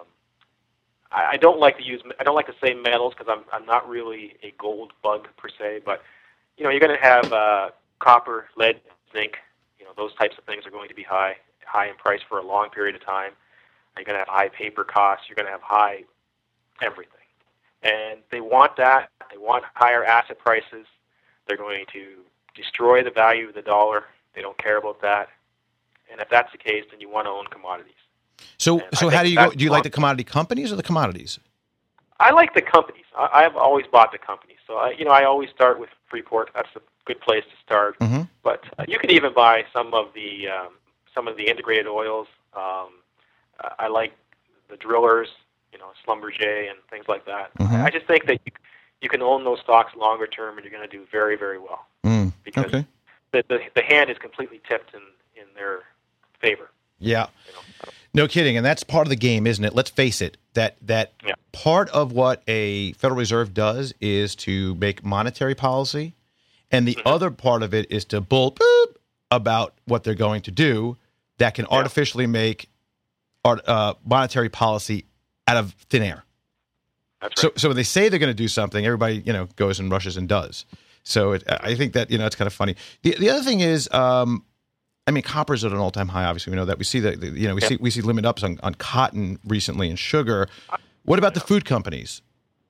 I, I don't like to use I don't like to say metals because I'm I'm not really a gold bug per se, but you know you're going to have uh, copper, lead, zinc. You know those types of things are going to be high high in price for a long period of time. You're going to have high paper costs. You're going to have high everything. And they want that. They want higher asset prices. They're going to destroy the value of the dollar. They don't care about that. And if that's the case, then you want to own commodities. So, and so how do you go? Do you like the commodity companies or the commodities? I like the companies. I, I've always bought the companies. So, I, you know, I always start with Freeport. That's a good place to start. Mm-hmm. But uh, you could even buy some of the um, some of the integrated oils. Um, I like the drillers. You know, Schlumberger and things like that. Mm-hmm. I just think that you, you can own those stocks longer term, and you're going to do very, very well mm. because okay. the, the the hand is completely tipped in, in their favor. Yeah, you know? No kidding, and that's part of the game, isn't it? Let's face it. That that yeah. part of what a Federal Reserve does is to make monetary policy, and the mm-hmm. other part of it is to bull boop about what they're going to do. That can yeah. artificially make art, uh, monetary policy out of thin air. That's right. So, so when they say they're going to do something, everybody, you know, goes and rushes and does. So it, I think that, you know, it's kind of funny. The the other thing is, um, I mean, copper's at an all-time high. Obviously, we know that. We see that, you know, we yeah. see we see limit ups on, on cotton recently and sugar. What about the food companies?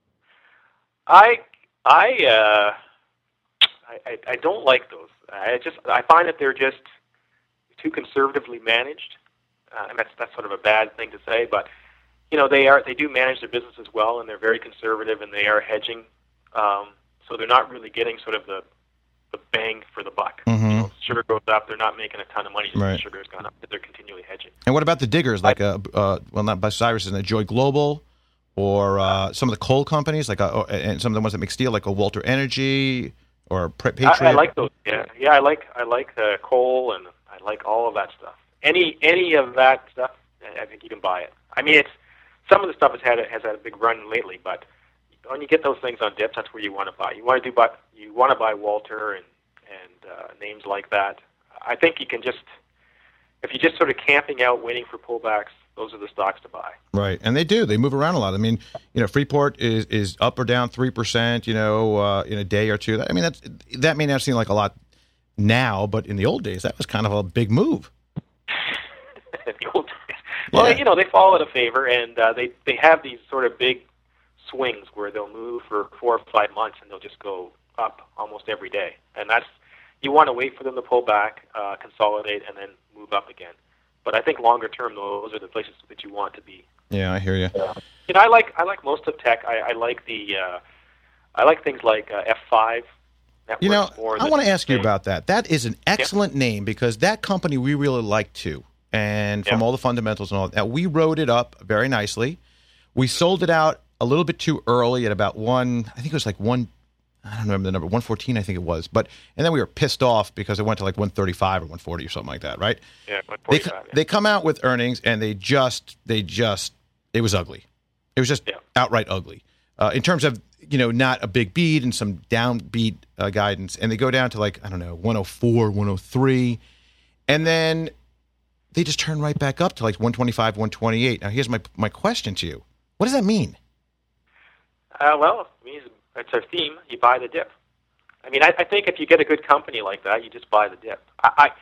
I I uh, I, I don't like those. I just I find that they're just too conservatively managed, uh, and that's that's sort of a bad thing to say, but. You know, they are they do manage their business as well, and they're very conservative, and they are hedging. Um, so they're not really getting sort of the the bang for the buck. Mm-hmm. You know, sugar goes up, they're not making a ton of money just right. because sugar has gone up, but they're continually hedging. And what about the diggers, like, uh, uh, well, not by Cyrus, and Joy Global, or uh, some of the coal companies, like, uh, and some of the ones that make steel, like a Walter Energy or Patriot? I, I like those, yeah. Yeah, I like I like the coal, and I like all of that stuff. Any any of that stuff, I think you can buy it. I mean, it's some of the stuff has had a, has had a big run lately, but when you get those things on dips, that's where you want to buy. You want to do, but you want to buy Walter and and uh, names like that. I think you can just, if you're just sort of camping out, waiting for pullbacks, those are the stocks to buy. Right, and they do. They move around a lot. I mean, you know, Freeport is is up or down three percent. You know, uh, in a day or two. I mean, that's that may not seem like a lot now, but in the old days, that was kind of a big move. the old days. Well, yeah. you know, they fall out of favor, and uh, they they have these sort of big swings where they'll move for four or five months, and they'll just go up almost every day. And that's you want to wait for them to pull back, uh, consolidate, and then move up again. But I think longer term, those are the places that you want to be. Yeah, I hear you. Uh, you know, I like I like most of tech. I, I like the uh, I like things like uh, F five. You know, I want to ask you about that. That is an excellent yeah. name because that company we really like too. And from yeah. all the fundamentals and all that, we wrote it up very nicely. We sold it out a little bit too early at about one, I think it was like one, I don't remember the number, one fourteen I think it was. But and then we were pissed off because it went to like one thirty-five or one forty or something like that, right? Yeah, one they, forty-five. Yeah. They come out with earnings and they just, they just, it was ugly. It was just yeah. outright ugly. Uh, in terms of, you know, not a big beat and some downbeat uh, guidance. And they go down to like, I don't know, one oh four, one oh three. And then they just turn right back up to like one twenty-five, one twenty-eight. Now, here's my my question to you. What does that mean? Uh, well, it means it's a theme. You buy the dip. I mean, I, I think if you get a good company like that, you just buy the dip. I, I,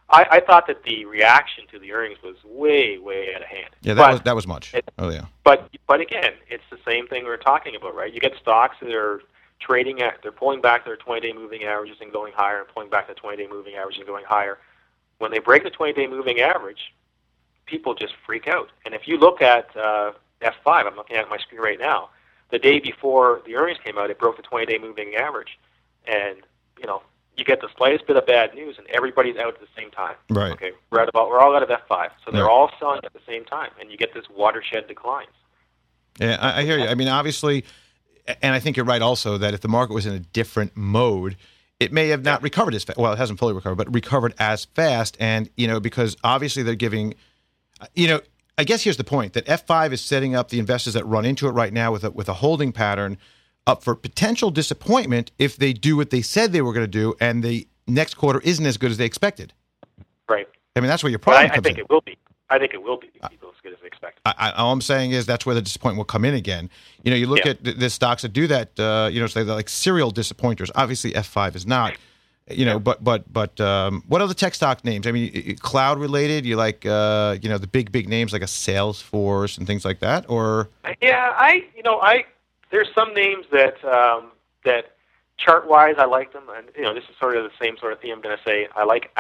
I, I thought that the reaction to the earnings was way, way out of hand. Yeah, that but was that was much. It, oh yeah. But but again, it's the same thing we were talking about, right? You get stocks that are trading at, they're pulling back their twenty-day moving averages and going higher, and pulling back the twenty-day moving average and going higher. When they break the twenty-day moving average, people just freak out. And if you look at uh, F five, I'm looking at my screen right now, the day before the earnings came out, it broke the twenty-day moving average. And, you know, you get the slightest bit of bad news, and everybody's out at the same time. Right. Okay, we're, at about, we're all out of F five, so they're right. all selling at the same time, and you get this watershed declines. Yeah, I, I hear you. I mean, obviously, and I think you're right also that if the market was in a different mode, it may have not recovered as fast. Well, it hasn't fully recovered, but recovered as fast. And, you know, because obviously they're giving, you know, I guess here's the point, that F five is setting up the investors that run into it right now with a, with a holding pattern up for potential disappointment if they do what they said they were going to do and the next quarter isn't as good as they expected. Right. I mean, that's where your problem I, I comes think in. it will be. I think it will be as good as they expect. I, I, all I'm saying is that's where the disappointment will come in again. You know, you look yeah. at the, the stocks that do that, uh, you know, so they're like serial disappointers. Obviously, F five is not. You know, yeah. but but but um, what other tech stock names? I mean, cloud related. You like uh, you know the big big names like a Salesforce and things like that, or yeah, I you know I there's some names that um, that chart wise I like them, and you know this is sort of the same sort of thing I'm going to say. I like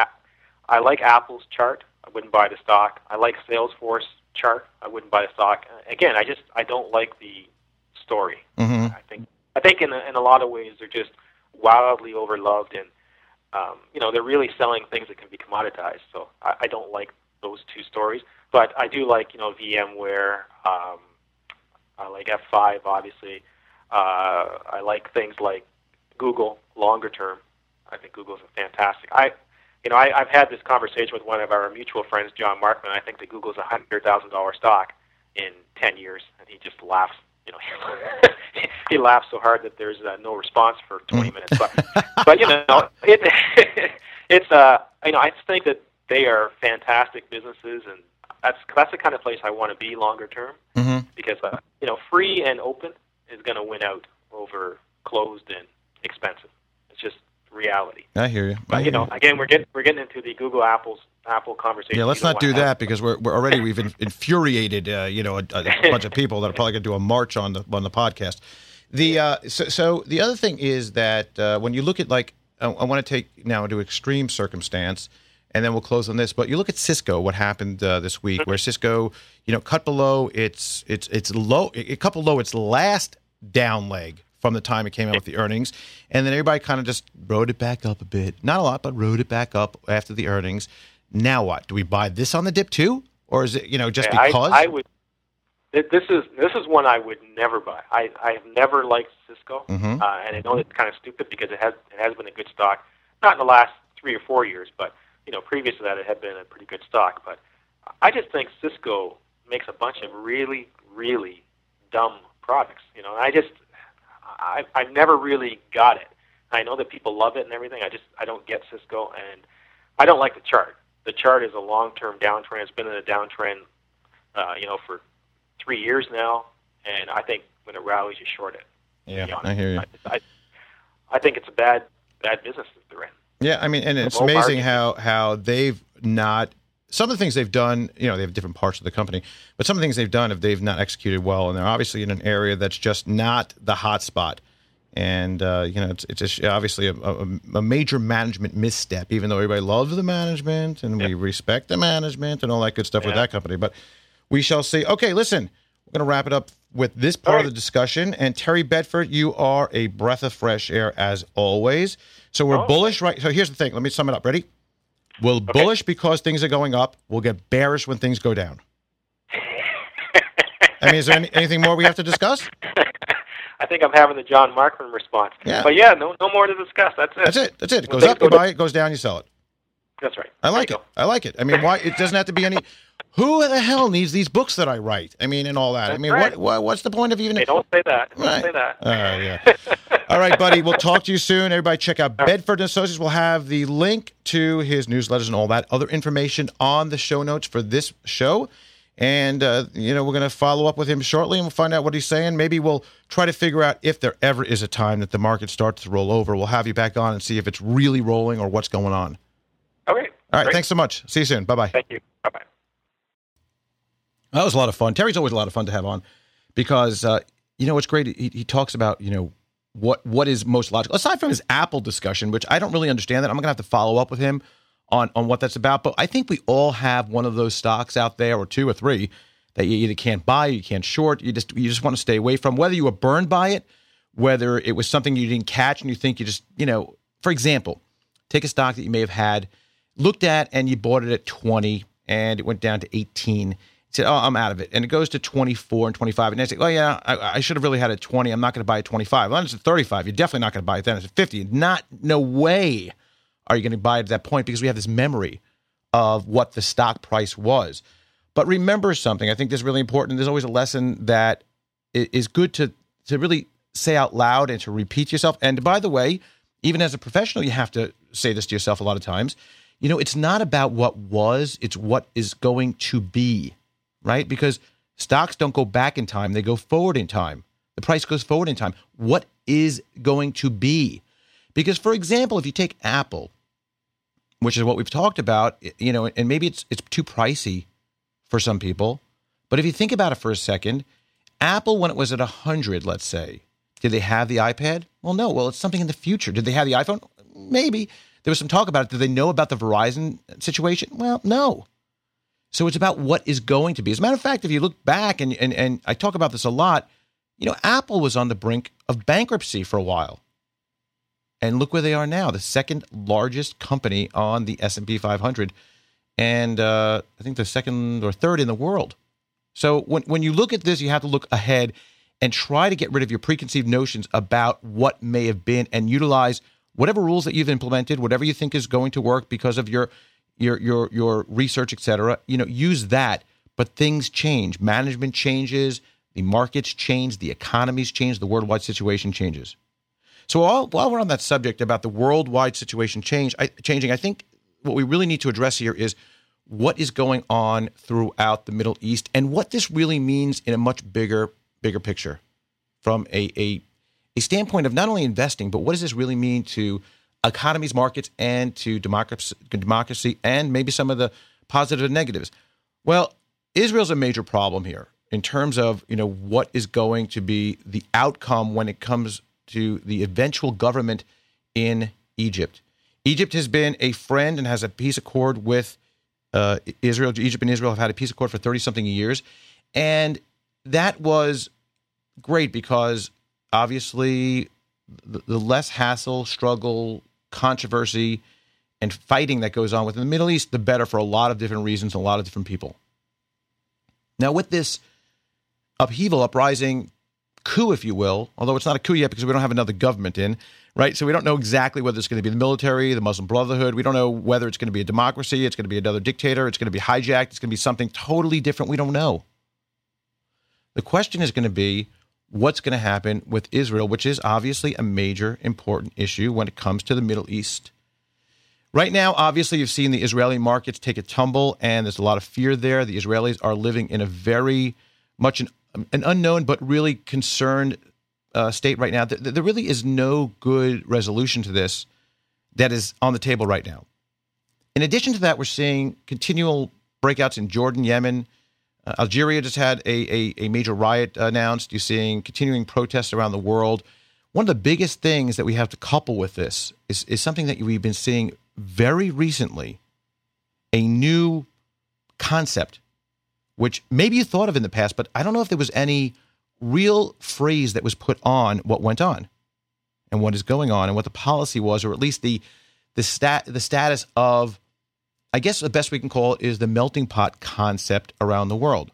I like Apple's chart. I wouldn't buy the stock. I like Salesforce chart. I wouldn't buy the stock. Again, I just I don't like the story. Mm-hmm. I think I think in a, in a lot of ways they're just wildly overloved, and um, you know they're really selling things that can be commoditized. So I, I don't like those two stories. But I do like you know VMware. Um, I like F five, obviously. Uh, I like things like Google longer term. I think Google's a fantastic. I You know, I, I've had this conversation with one of our mutual friends, John Markman. I think that Google's a hundred thousand dollar stock in ten years, and he just laughs. You know, he laughs so hard that there's uh, no response for twenty minutes. But, but you know, it, it's uh, you know, I just think that they are fantastic businesses, and that's that's the kind of place I want to be longer term. Mm-hmm. Because uh, you know, free and open is going to win out over closed and expensive. It's just reality. I hear you. I But hear you know, you. again, we're getting we're getting into the Google Apple's Apple conversation. Yeah, let's You don't not do wanna that have- because we're we're already we've in, infuriated uh, you know a, a bunch of people that are probably going to do a march on the on the podcast. The uh, so, so the other thing is that uh, when you look at like I, I want to take now into extreme circumstance, and then we'll close on this. But you look at Cisco, what happened uh, this week, where Cisco you know cut below its its its low it, it cut below its last down leg from the time it came out with the earnings. And then everybody kind of just rode it back up a bit. Not a lot, but rode it back up after the earnings. Now what? Do we buy this on the dip too? Or is it, you know, just Yeah, because? I, I would. th- This is this is one I would never buy. I I have never liked Cisco, Mhm. uh, and I know it's kind of stupid because it has it has been a good stock, not in the last three or four years, but you know previous to that it had been a pretty good stock. But I just think Cisco makes a bunch of really really dumb products. You know, and I just I I've never really got it. I know that people love it and everything. I just I don't get Cisco, and I don't like the chart. The chart is a long-term downtrend. It's been in a downtrend, uh, you know, for three years now, and I think when it rallies, you short it. Yeah, to be honest. I hear you. I, I, I think it's a bad bad business that they're in. Yeah, I mean, and it's Low amazing margin. how how they've not some of the things they've done. You know, they have different parts of the company, but some of the things they've done, if they've not executed well, and they're obviously in an area that's just not the hot spot. And uh, you know, it's it's just obviously a, a, a major management misstep. Even though everybody loves the management and we Yep. respect the management and all that good stuff with Yeah. that company, but we shall see. Okay, listen, we're going to wrap it up with this part All of right. the discussion. And Terry Bedford, you are a breath of fresh air as always. So we're Oh. bullish, right? So here's the thing. Let me sum it up. Ready? We're bullish because things are going up. We'll get bearish when things go down. I mean, is there any, anything more we have to discuss? I think I'm having the John Markman response. Yeah. But yeah, no no more to discuss. That's it. That's it. That's it. It When goes things up, you go buy it. It goes down, you sell it. That's right. I like There it. you go. I like it. I mean, why? It doesn't have to be any. Who the hell needs these books that I write? I mean, and all that. I That's mean, right. what, what? What's the point of even? Hey, don't say that. Don't Right. say that. Uh, yeah. All right, buddy. We'll talk to you soon. Everybody, check out Bedford and Associates. We'll have the link to his newsletters and all that other information on the show notes for this show. And, uh, you know, we're going to follow up with him shortly, and we'll find out what he's saying. Maybe we'll try to figure out if there ever is a time that the market starts to roll over. We'll have you back on and see if it's really rolling or what's going on. Okay. All right. Great. Thanks so much. See you soon. Bye-bye. Thank you. Bye-bye. That was a lot of fun. Terry's always a lot of fun to have on because, uh, you know, what's great, he, he talks about, you know, what what is most logical. Aside from his Apple discussion, which I don't really understand that. I'm going to have to follow up with him on, on what that's about. But I think we all have one of those stocks out there, or two or three, that you either can't buy, you can't short, you just you just want to stay away from. Whether you were burned by it, whether it was something you didn't catch and you think you just, you know, for example, take a stock that you may have had, looked at, and you bought it at twenty, and it went down to eighteen. Said, oh, I'm out of it. And it goes to twenty-four and twenty-five. And I say, oh, yeah, I, I should have really had a twenty. I'm not going to buy a twenty-five. Well, it's a thirty-five. You're definitely not going to buy it then. It's a fifty. Not, no way are you going to buy it at that point because we have this memory of what the stock price was. But remember something. I think this is really important. There's always a lesson that is good to, to really say out loud and to repeat yourself. And by the way, even as a professional, you have to say this to yourself a lot of times. You know, it's not about what was, it's what is going to be. Right? Because stocks don't go back in time. They go forward in time. The price goes forward in time. What is going to be? Because, for example, if you take Apple, which is what we've talked about, you know, and maybe it's it's too pricey for some people. But if you think about it for a second, Apple, when it was at one hundred, let's say, did they have the iPad? Well, no. Well, it's something in the future. Did they have the iPhone? Maybe. There was some talk about it. Did they know about the Verizon situation? Well, no. So it's about what is going to be. As a matter of fact, if you look back, and, and, and I talk about this a lot, you know, Apple was on the brink of bankruptcy for a while. And look where they are now, the second largest company on the S and P five hundred. And uh, I think the second or third in the world. So when, when you look at this, you have to look ahead and try to get rid of your preconceived notions about what may have been and utilize whatever rules that you've implemented, whatever you think is going to work because of your your your your research, et cetera, you know, use that. But things change. Management changes. The markets change. The economies change. The worldwide situation changes. So while, while we're on that subject about the worldwide situation change, I, changing, I think what we really need to address here is what is going on throughout the Middle East and what this really means in a much bigger, bigger picture from a, a, a standpoint of not only investing, but what does this really mean to economies, markets, and to democracy, democracy, and maybe some of the positive and negatives. Well, Israel's a major problem here in terms of, you know, what is going to be the outcome when it comes to the eventual government in Egypt. Egypt has been a friend and has a peace accord with uh, Israel. Egypt and Israel have had a peace accord for thirty-something years. And that was great because, obviously, the, the less hassle, struggle, controversy, and fighting that goes on within the Middle East, the better for a lot of different reasons and a lot of different people. Now, with this upheaval, uprising, coup, if you will, although it's not a coup yet because we don't have another government in, right? So we don't know exactly whether it's going to be the military, the Muslim Brotherhood. We don't know whether it's going to be a democracy, it's going to be another dictator, it's going to be hijacked, it's going to be something totally different. We don't know. The question is going to be, what's going to happen with Israel, which is obviously a major, important issue when it comes to the Middle East. Right now, obviously, you've seen the Israeli markets take a tumble, and there's a lot of fear there. The Israelis are living in a very much an, an unknown but really concerned uh, state right now. There, there really is no good resolution to this that is on the table right now. In addition to that, we're seeing continual breakouts in Jordan, Yemen. Uh, Algeria just had a, a, a major riot announced. You're seeing continuing protests around the world. One of the biggest things that we have to couple with this is, is something that we've been seeing very recently, a new concept, which maybe you thought of in the past, but I don't know if there was any real phrase that was put on what went on and what is going on and what the policy was, or at least the the stat the status of, I guess the best we can call it is the melting pot concept around the world.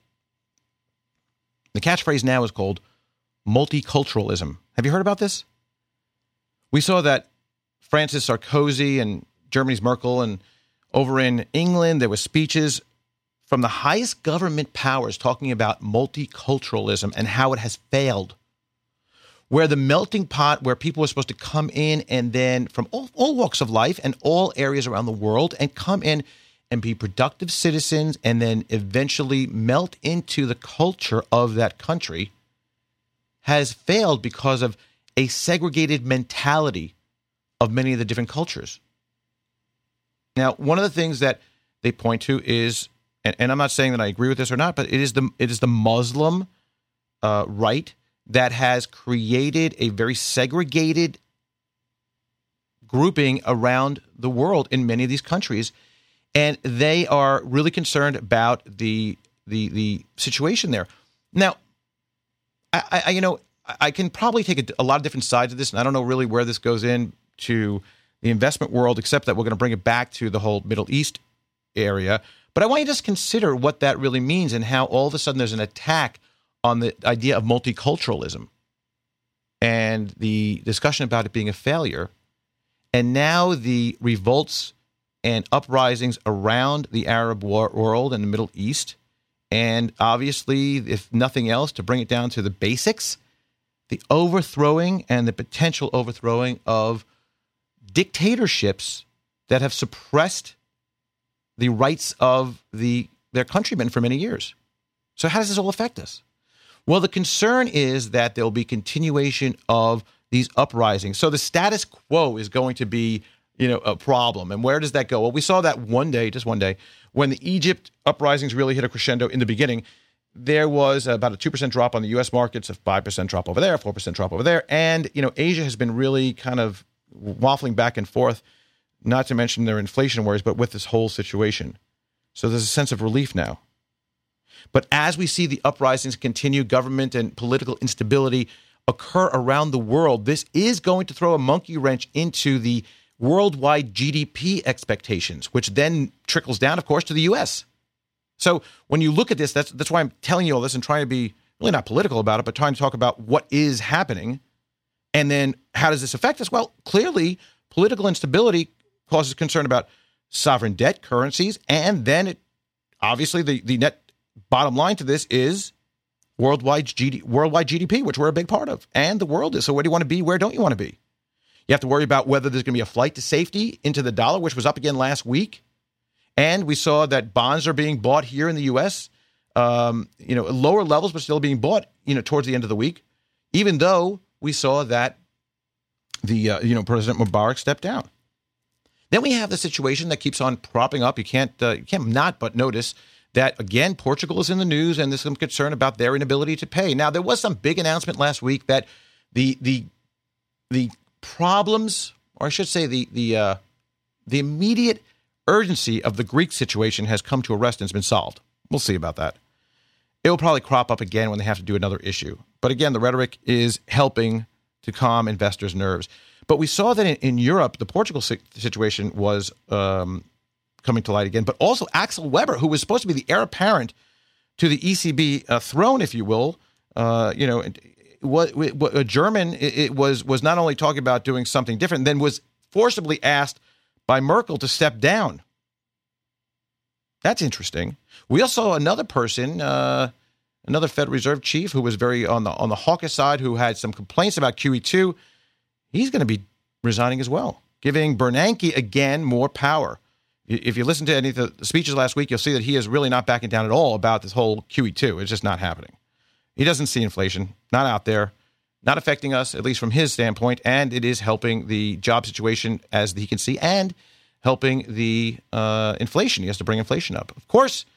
The catchphrase now is called multiculturalism. Have you heard about this? We saw that Francis Sarkozy and Germany's Merkel, and over in England, there were speeches from the highest government powers talking about multiculturalism and how it has failed. Where the melting pot, where people were supposed to come in and then from all, all walks of life and all areas around the world and come in and be productive citizens and then eventually melt into the culture of that country, has failed because of a segregated mentality of many of the different cultures. Now, one of the things that they point to is, and, and I'm not saying that I agree with this or not, but it is the it is the Muslim uh, right that has created a very segregated grouping around the world in many of these countries, and they are really concerned about the the the situation there. Now, I, I you know I can probably take a, a lot of different sides of this, and I don't know really where this goes into the investment world, except that we're going to bring it back to the whole Middle East area. But I want you to just consider what that really means and how all of a sudden there's an attack on the idea of multiculturalism and the discussion about it being a failure. And now the revolts and uprisings around the Arab world and the Middle East. And obviously, if nothing else, to bring it down to the basics, the overthrowing and the potential overthrowing of dictatorships that have suppressed the rights of the their countrymen for many years. So how does this all affect us? Well, the concern is that there will be continuation of these uprisings. So the status quo is going to be, you know, a problem. And where does that go? Well, we saw that one day, just one day, when the Egypt uprisings really hit a crescendo in the beginning. There was about a two percent drop on the U S markets, a five percent drop over there, a four percent drop over there. And, you know, Asia has been really kind of waffling back and forth, not to mention their inflation worries, but with this whole situation. So there's a sense of relief now. But as we see the uprisings continue, government and political instability occur around the world, this is going to throw a monkey wrench into the worldwide G D P expectations, which then trickles down, of course, to the U S. So when you look at this, that's that's why I'm telling you all this and trying to be really not political about it, but trying to talk about what is happening. And then how does this affect us? Well, clearly, political instability causes concern about sovereign debt, currencies, and then it obviously the, the net bottom line to this is worldwide G D, worldwide G D P, which we're a big part of, and the world is. So where do you want to be? Where don't you want to be? You have to worry about whether there's going to be a flight to safety into the dollar, which was up again last week. And we saw that bonds are being bought here in the U S, um, you know, at lower levels, but still being bought, you know, towards the end of the week, even though we saw that the, uh, you know, President Mubarak stepped down. Then we have the situation that keeps on propping up. You can't, uh, you can't not but notice that, again, Portugal is in the news, and there's some concern about their inability to pay. Now, there was some big announcement last week that the the the problems, or I should say the the uh, the immediate urgency of the Greek situation has come to a rest and has been solved. We'll see about that. It will probably crop up again when they have to do another issue. But again, the rhetoric is helping to calm investors' nerves. But we saw that in, in Europe, the Portugal situation was um, coming to light again. But also Axel Weber, who was supposed to be the heir apparent to the E C B uh, throne, if you will, uh, you know, what, what a German, it, it was was not only talking about doing something different, then was forcibly asked by Merkel to step down. That's interesting. We also saw another person, uh, another Federal Reserve chief who was very on the on the hawkish side, who had some complaints about Q E two. He's going to be resigning as well, giving Bernanke again more power. If you listen to any of the speeches last week, you'll see that he is really not backing down at all about this whole Q E two. It's just not happening. He doesn't see inflation, not out there, not affecting us, at least from his standpoint, and it is helping the job situation as he can see, and helping the uh, inflation. He has to bring inflation up. Of course,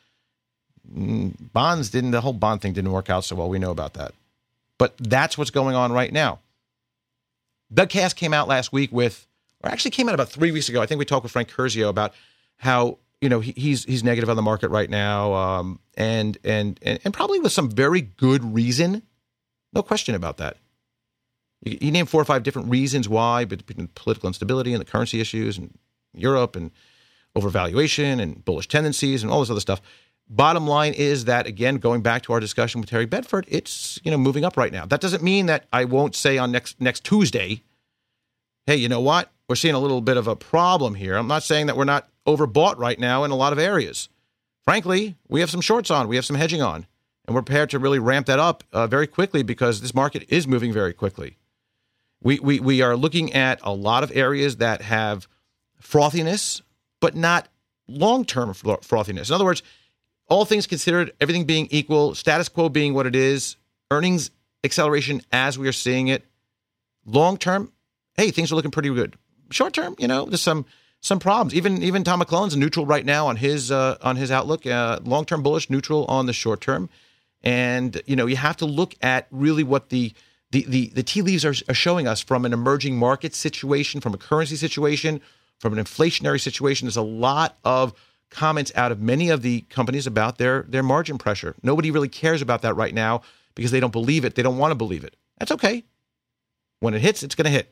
bonds didn't, the whole bond thing didn't work out so well. We know about that. But that's what's going on right now. Doug Cass came out last week with, or actually came out about three weeks ago. I think we talked with Frank Curzio about how, you know, he, he's he's negative on the market right now, um, and, and and and probably with some very good reason. No question about that. He named four or five different reasons why, between political instability and the currency issues and Europe and overvaluation and bullish tendencies and all this other stuff. Bottom line is that, again, going back to our discussion with Terry Bedford, it's, you know, moving up right now. That doesn't mean that I won't say on next next Tuesday, hey, you know what? We're seeing a little bit of a problem here. I'm not saying that we're not overbought right now in a lot of areas. Frankly, we have some shorts on. We have some hedging on. And we're prepared to really ramp that up uh, very quickly because this market is moving very quickly. We, we, we are looking at a lot of areas that have frothiness, but not long-term frothiness. In other words, all things considered, everything being equal, status quo being what it is, earnings acceleration as we are seeing it. Long-term, hey, things are looking pretty good. Short-term, you know, there's some some problems. Even even Tom McClellan's neutral right now on his uh, on his outlook, uh, long-term bullish, neutral on the short term. And, you know, you have to look at really what the the the, the tea leaves are, are showing us from an emerging market situation, from a currency situation, from an inflationary situation. There's a lot of comments out of many of the companies about their their margin pressure. Nobody really cares about that right now because they don't believe it. They don't want to believe it. That's okay. When it hits, it's going to hit.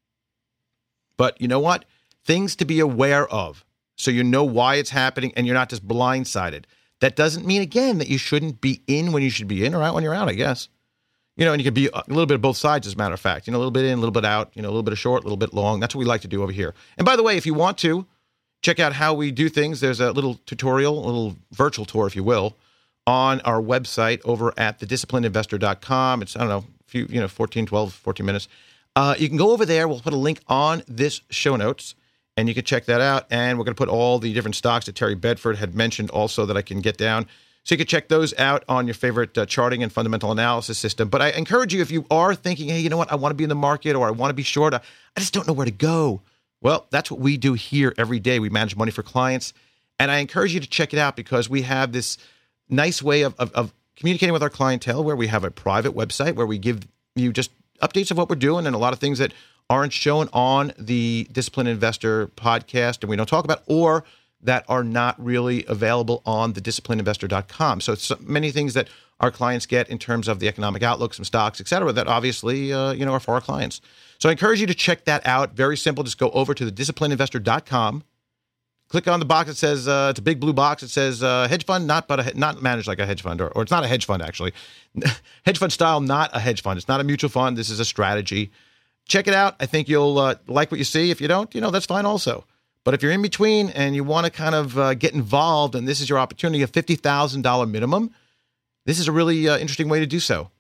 But you know what? Things to be aware of so you know why it's happening and you're not just blindsided. That doesn't mean, again, that you shouldn't be in when you should be in or out when you're out, I guess. You know, and you can be a little bit of both sides, as a matter of fact. You know, a little bit in, a little bit out, you know, a little bit of short, a little bit long. That's what we like to do over here. And by the way, if you want to, check out how we do things. There's a little tutorial, a little virtual tour, if you will, on our website over at the disciplined investor dot com. It's, I don't know, a few, you know, fourteen, twelve, fourteen minutes. Uh, you can go over there. We'll put a link on this show notes, and you can check that out. And we're going to put all the different stocks that Terry Bedford had mentioned also that I can get down. So you can check those out on your favorite uh, charting and fundamental analysis system. But I encourage you, if you are thinking, hey, you know what, I want to be in the market or I want to be short, I, I just don't know where to go. Well, that's what we do here every day. We manage money for clients. And I encourage you to check it out because we have this nice way of, of, of communicating with our clientele where we have a private website where we give you just updates of what we're doing and a lot of things that aren't shown on the Disciplined Investor podcast and we don't talk about, or that are not really available on the disciplined investor dot com. So it's many things that our clients get in terms of the economic outlook, some stocks, et cetera, that obviously uh, you know are for our clients. So I encourage you to check that out. Very simple. Just go over to the disciplined investor dot com. Click on the box that says, uh, it's a big blue box. It says uh, hedge fund, not but a, not managed like a hedge fund, or, or it's not a hedge fund, actually. Hedge fund style, not a hedge fund. It's not a mutual fund. This is a strategy. Check it out. I think you'll uh, like what you see. If you don't, you know, that's fine also. But if you're in between and you want to kind of uh, get involved, and this is your opportunity, a fifty thousand dollars minimum, this is a really uh, interesting way to do so.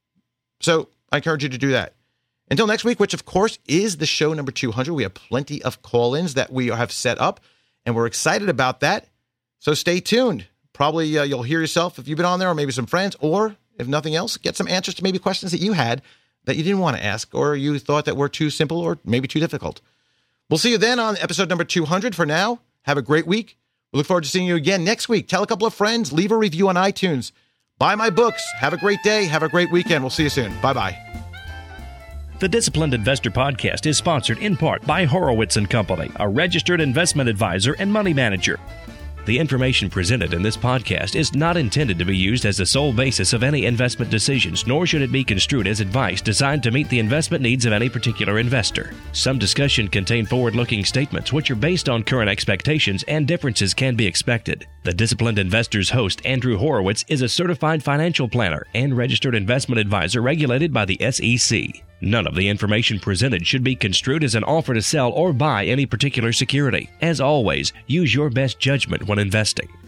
So I encourage you to do that. Until next week, which of course is the show number two hundred, we have plenty of call-ins that we have set up, and we're excited about that. So stay tuned. Probably uh, you'll hear yourself if you've been on there, or maybe some friends, or if nothing else, get some answers to maybe questions that you had that you didn't want to ask, or you thought that were too simple or maybe too difficult. We'll see you then on episode number two hundred. For now, have a great week. We look forward to seeing you again next week. Tell a couple of friends. Leave a review on iTunes. Buy my books. Have a great day. Have a great weekend. We'll see you soon. Bye-bye. The Disciplined Investor Podcast is sponsored in part by Horowitz and Company, a registered investment advisor and money manager. The information presented in this podcast is not intended to be used as the sole basis of any investment decisions, nor should it be construed as advice designed to meet the investment needs of any particular investor. Some discussion contain forward-looking statements which are based on current expectations, and differences can be expected. The Disciplined Investor's host, Andrew Horowitz, is a certified financial planner and registered investment advisor regulated by the S E C. None of the information presented should be construed as an offer to sell or buy any particular security. As always, use your best judgment when investing.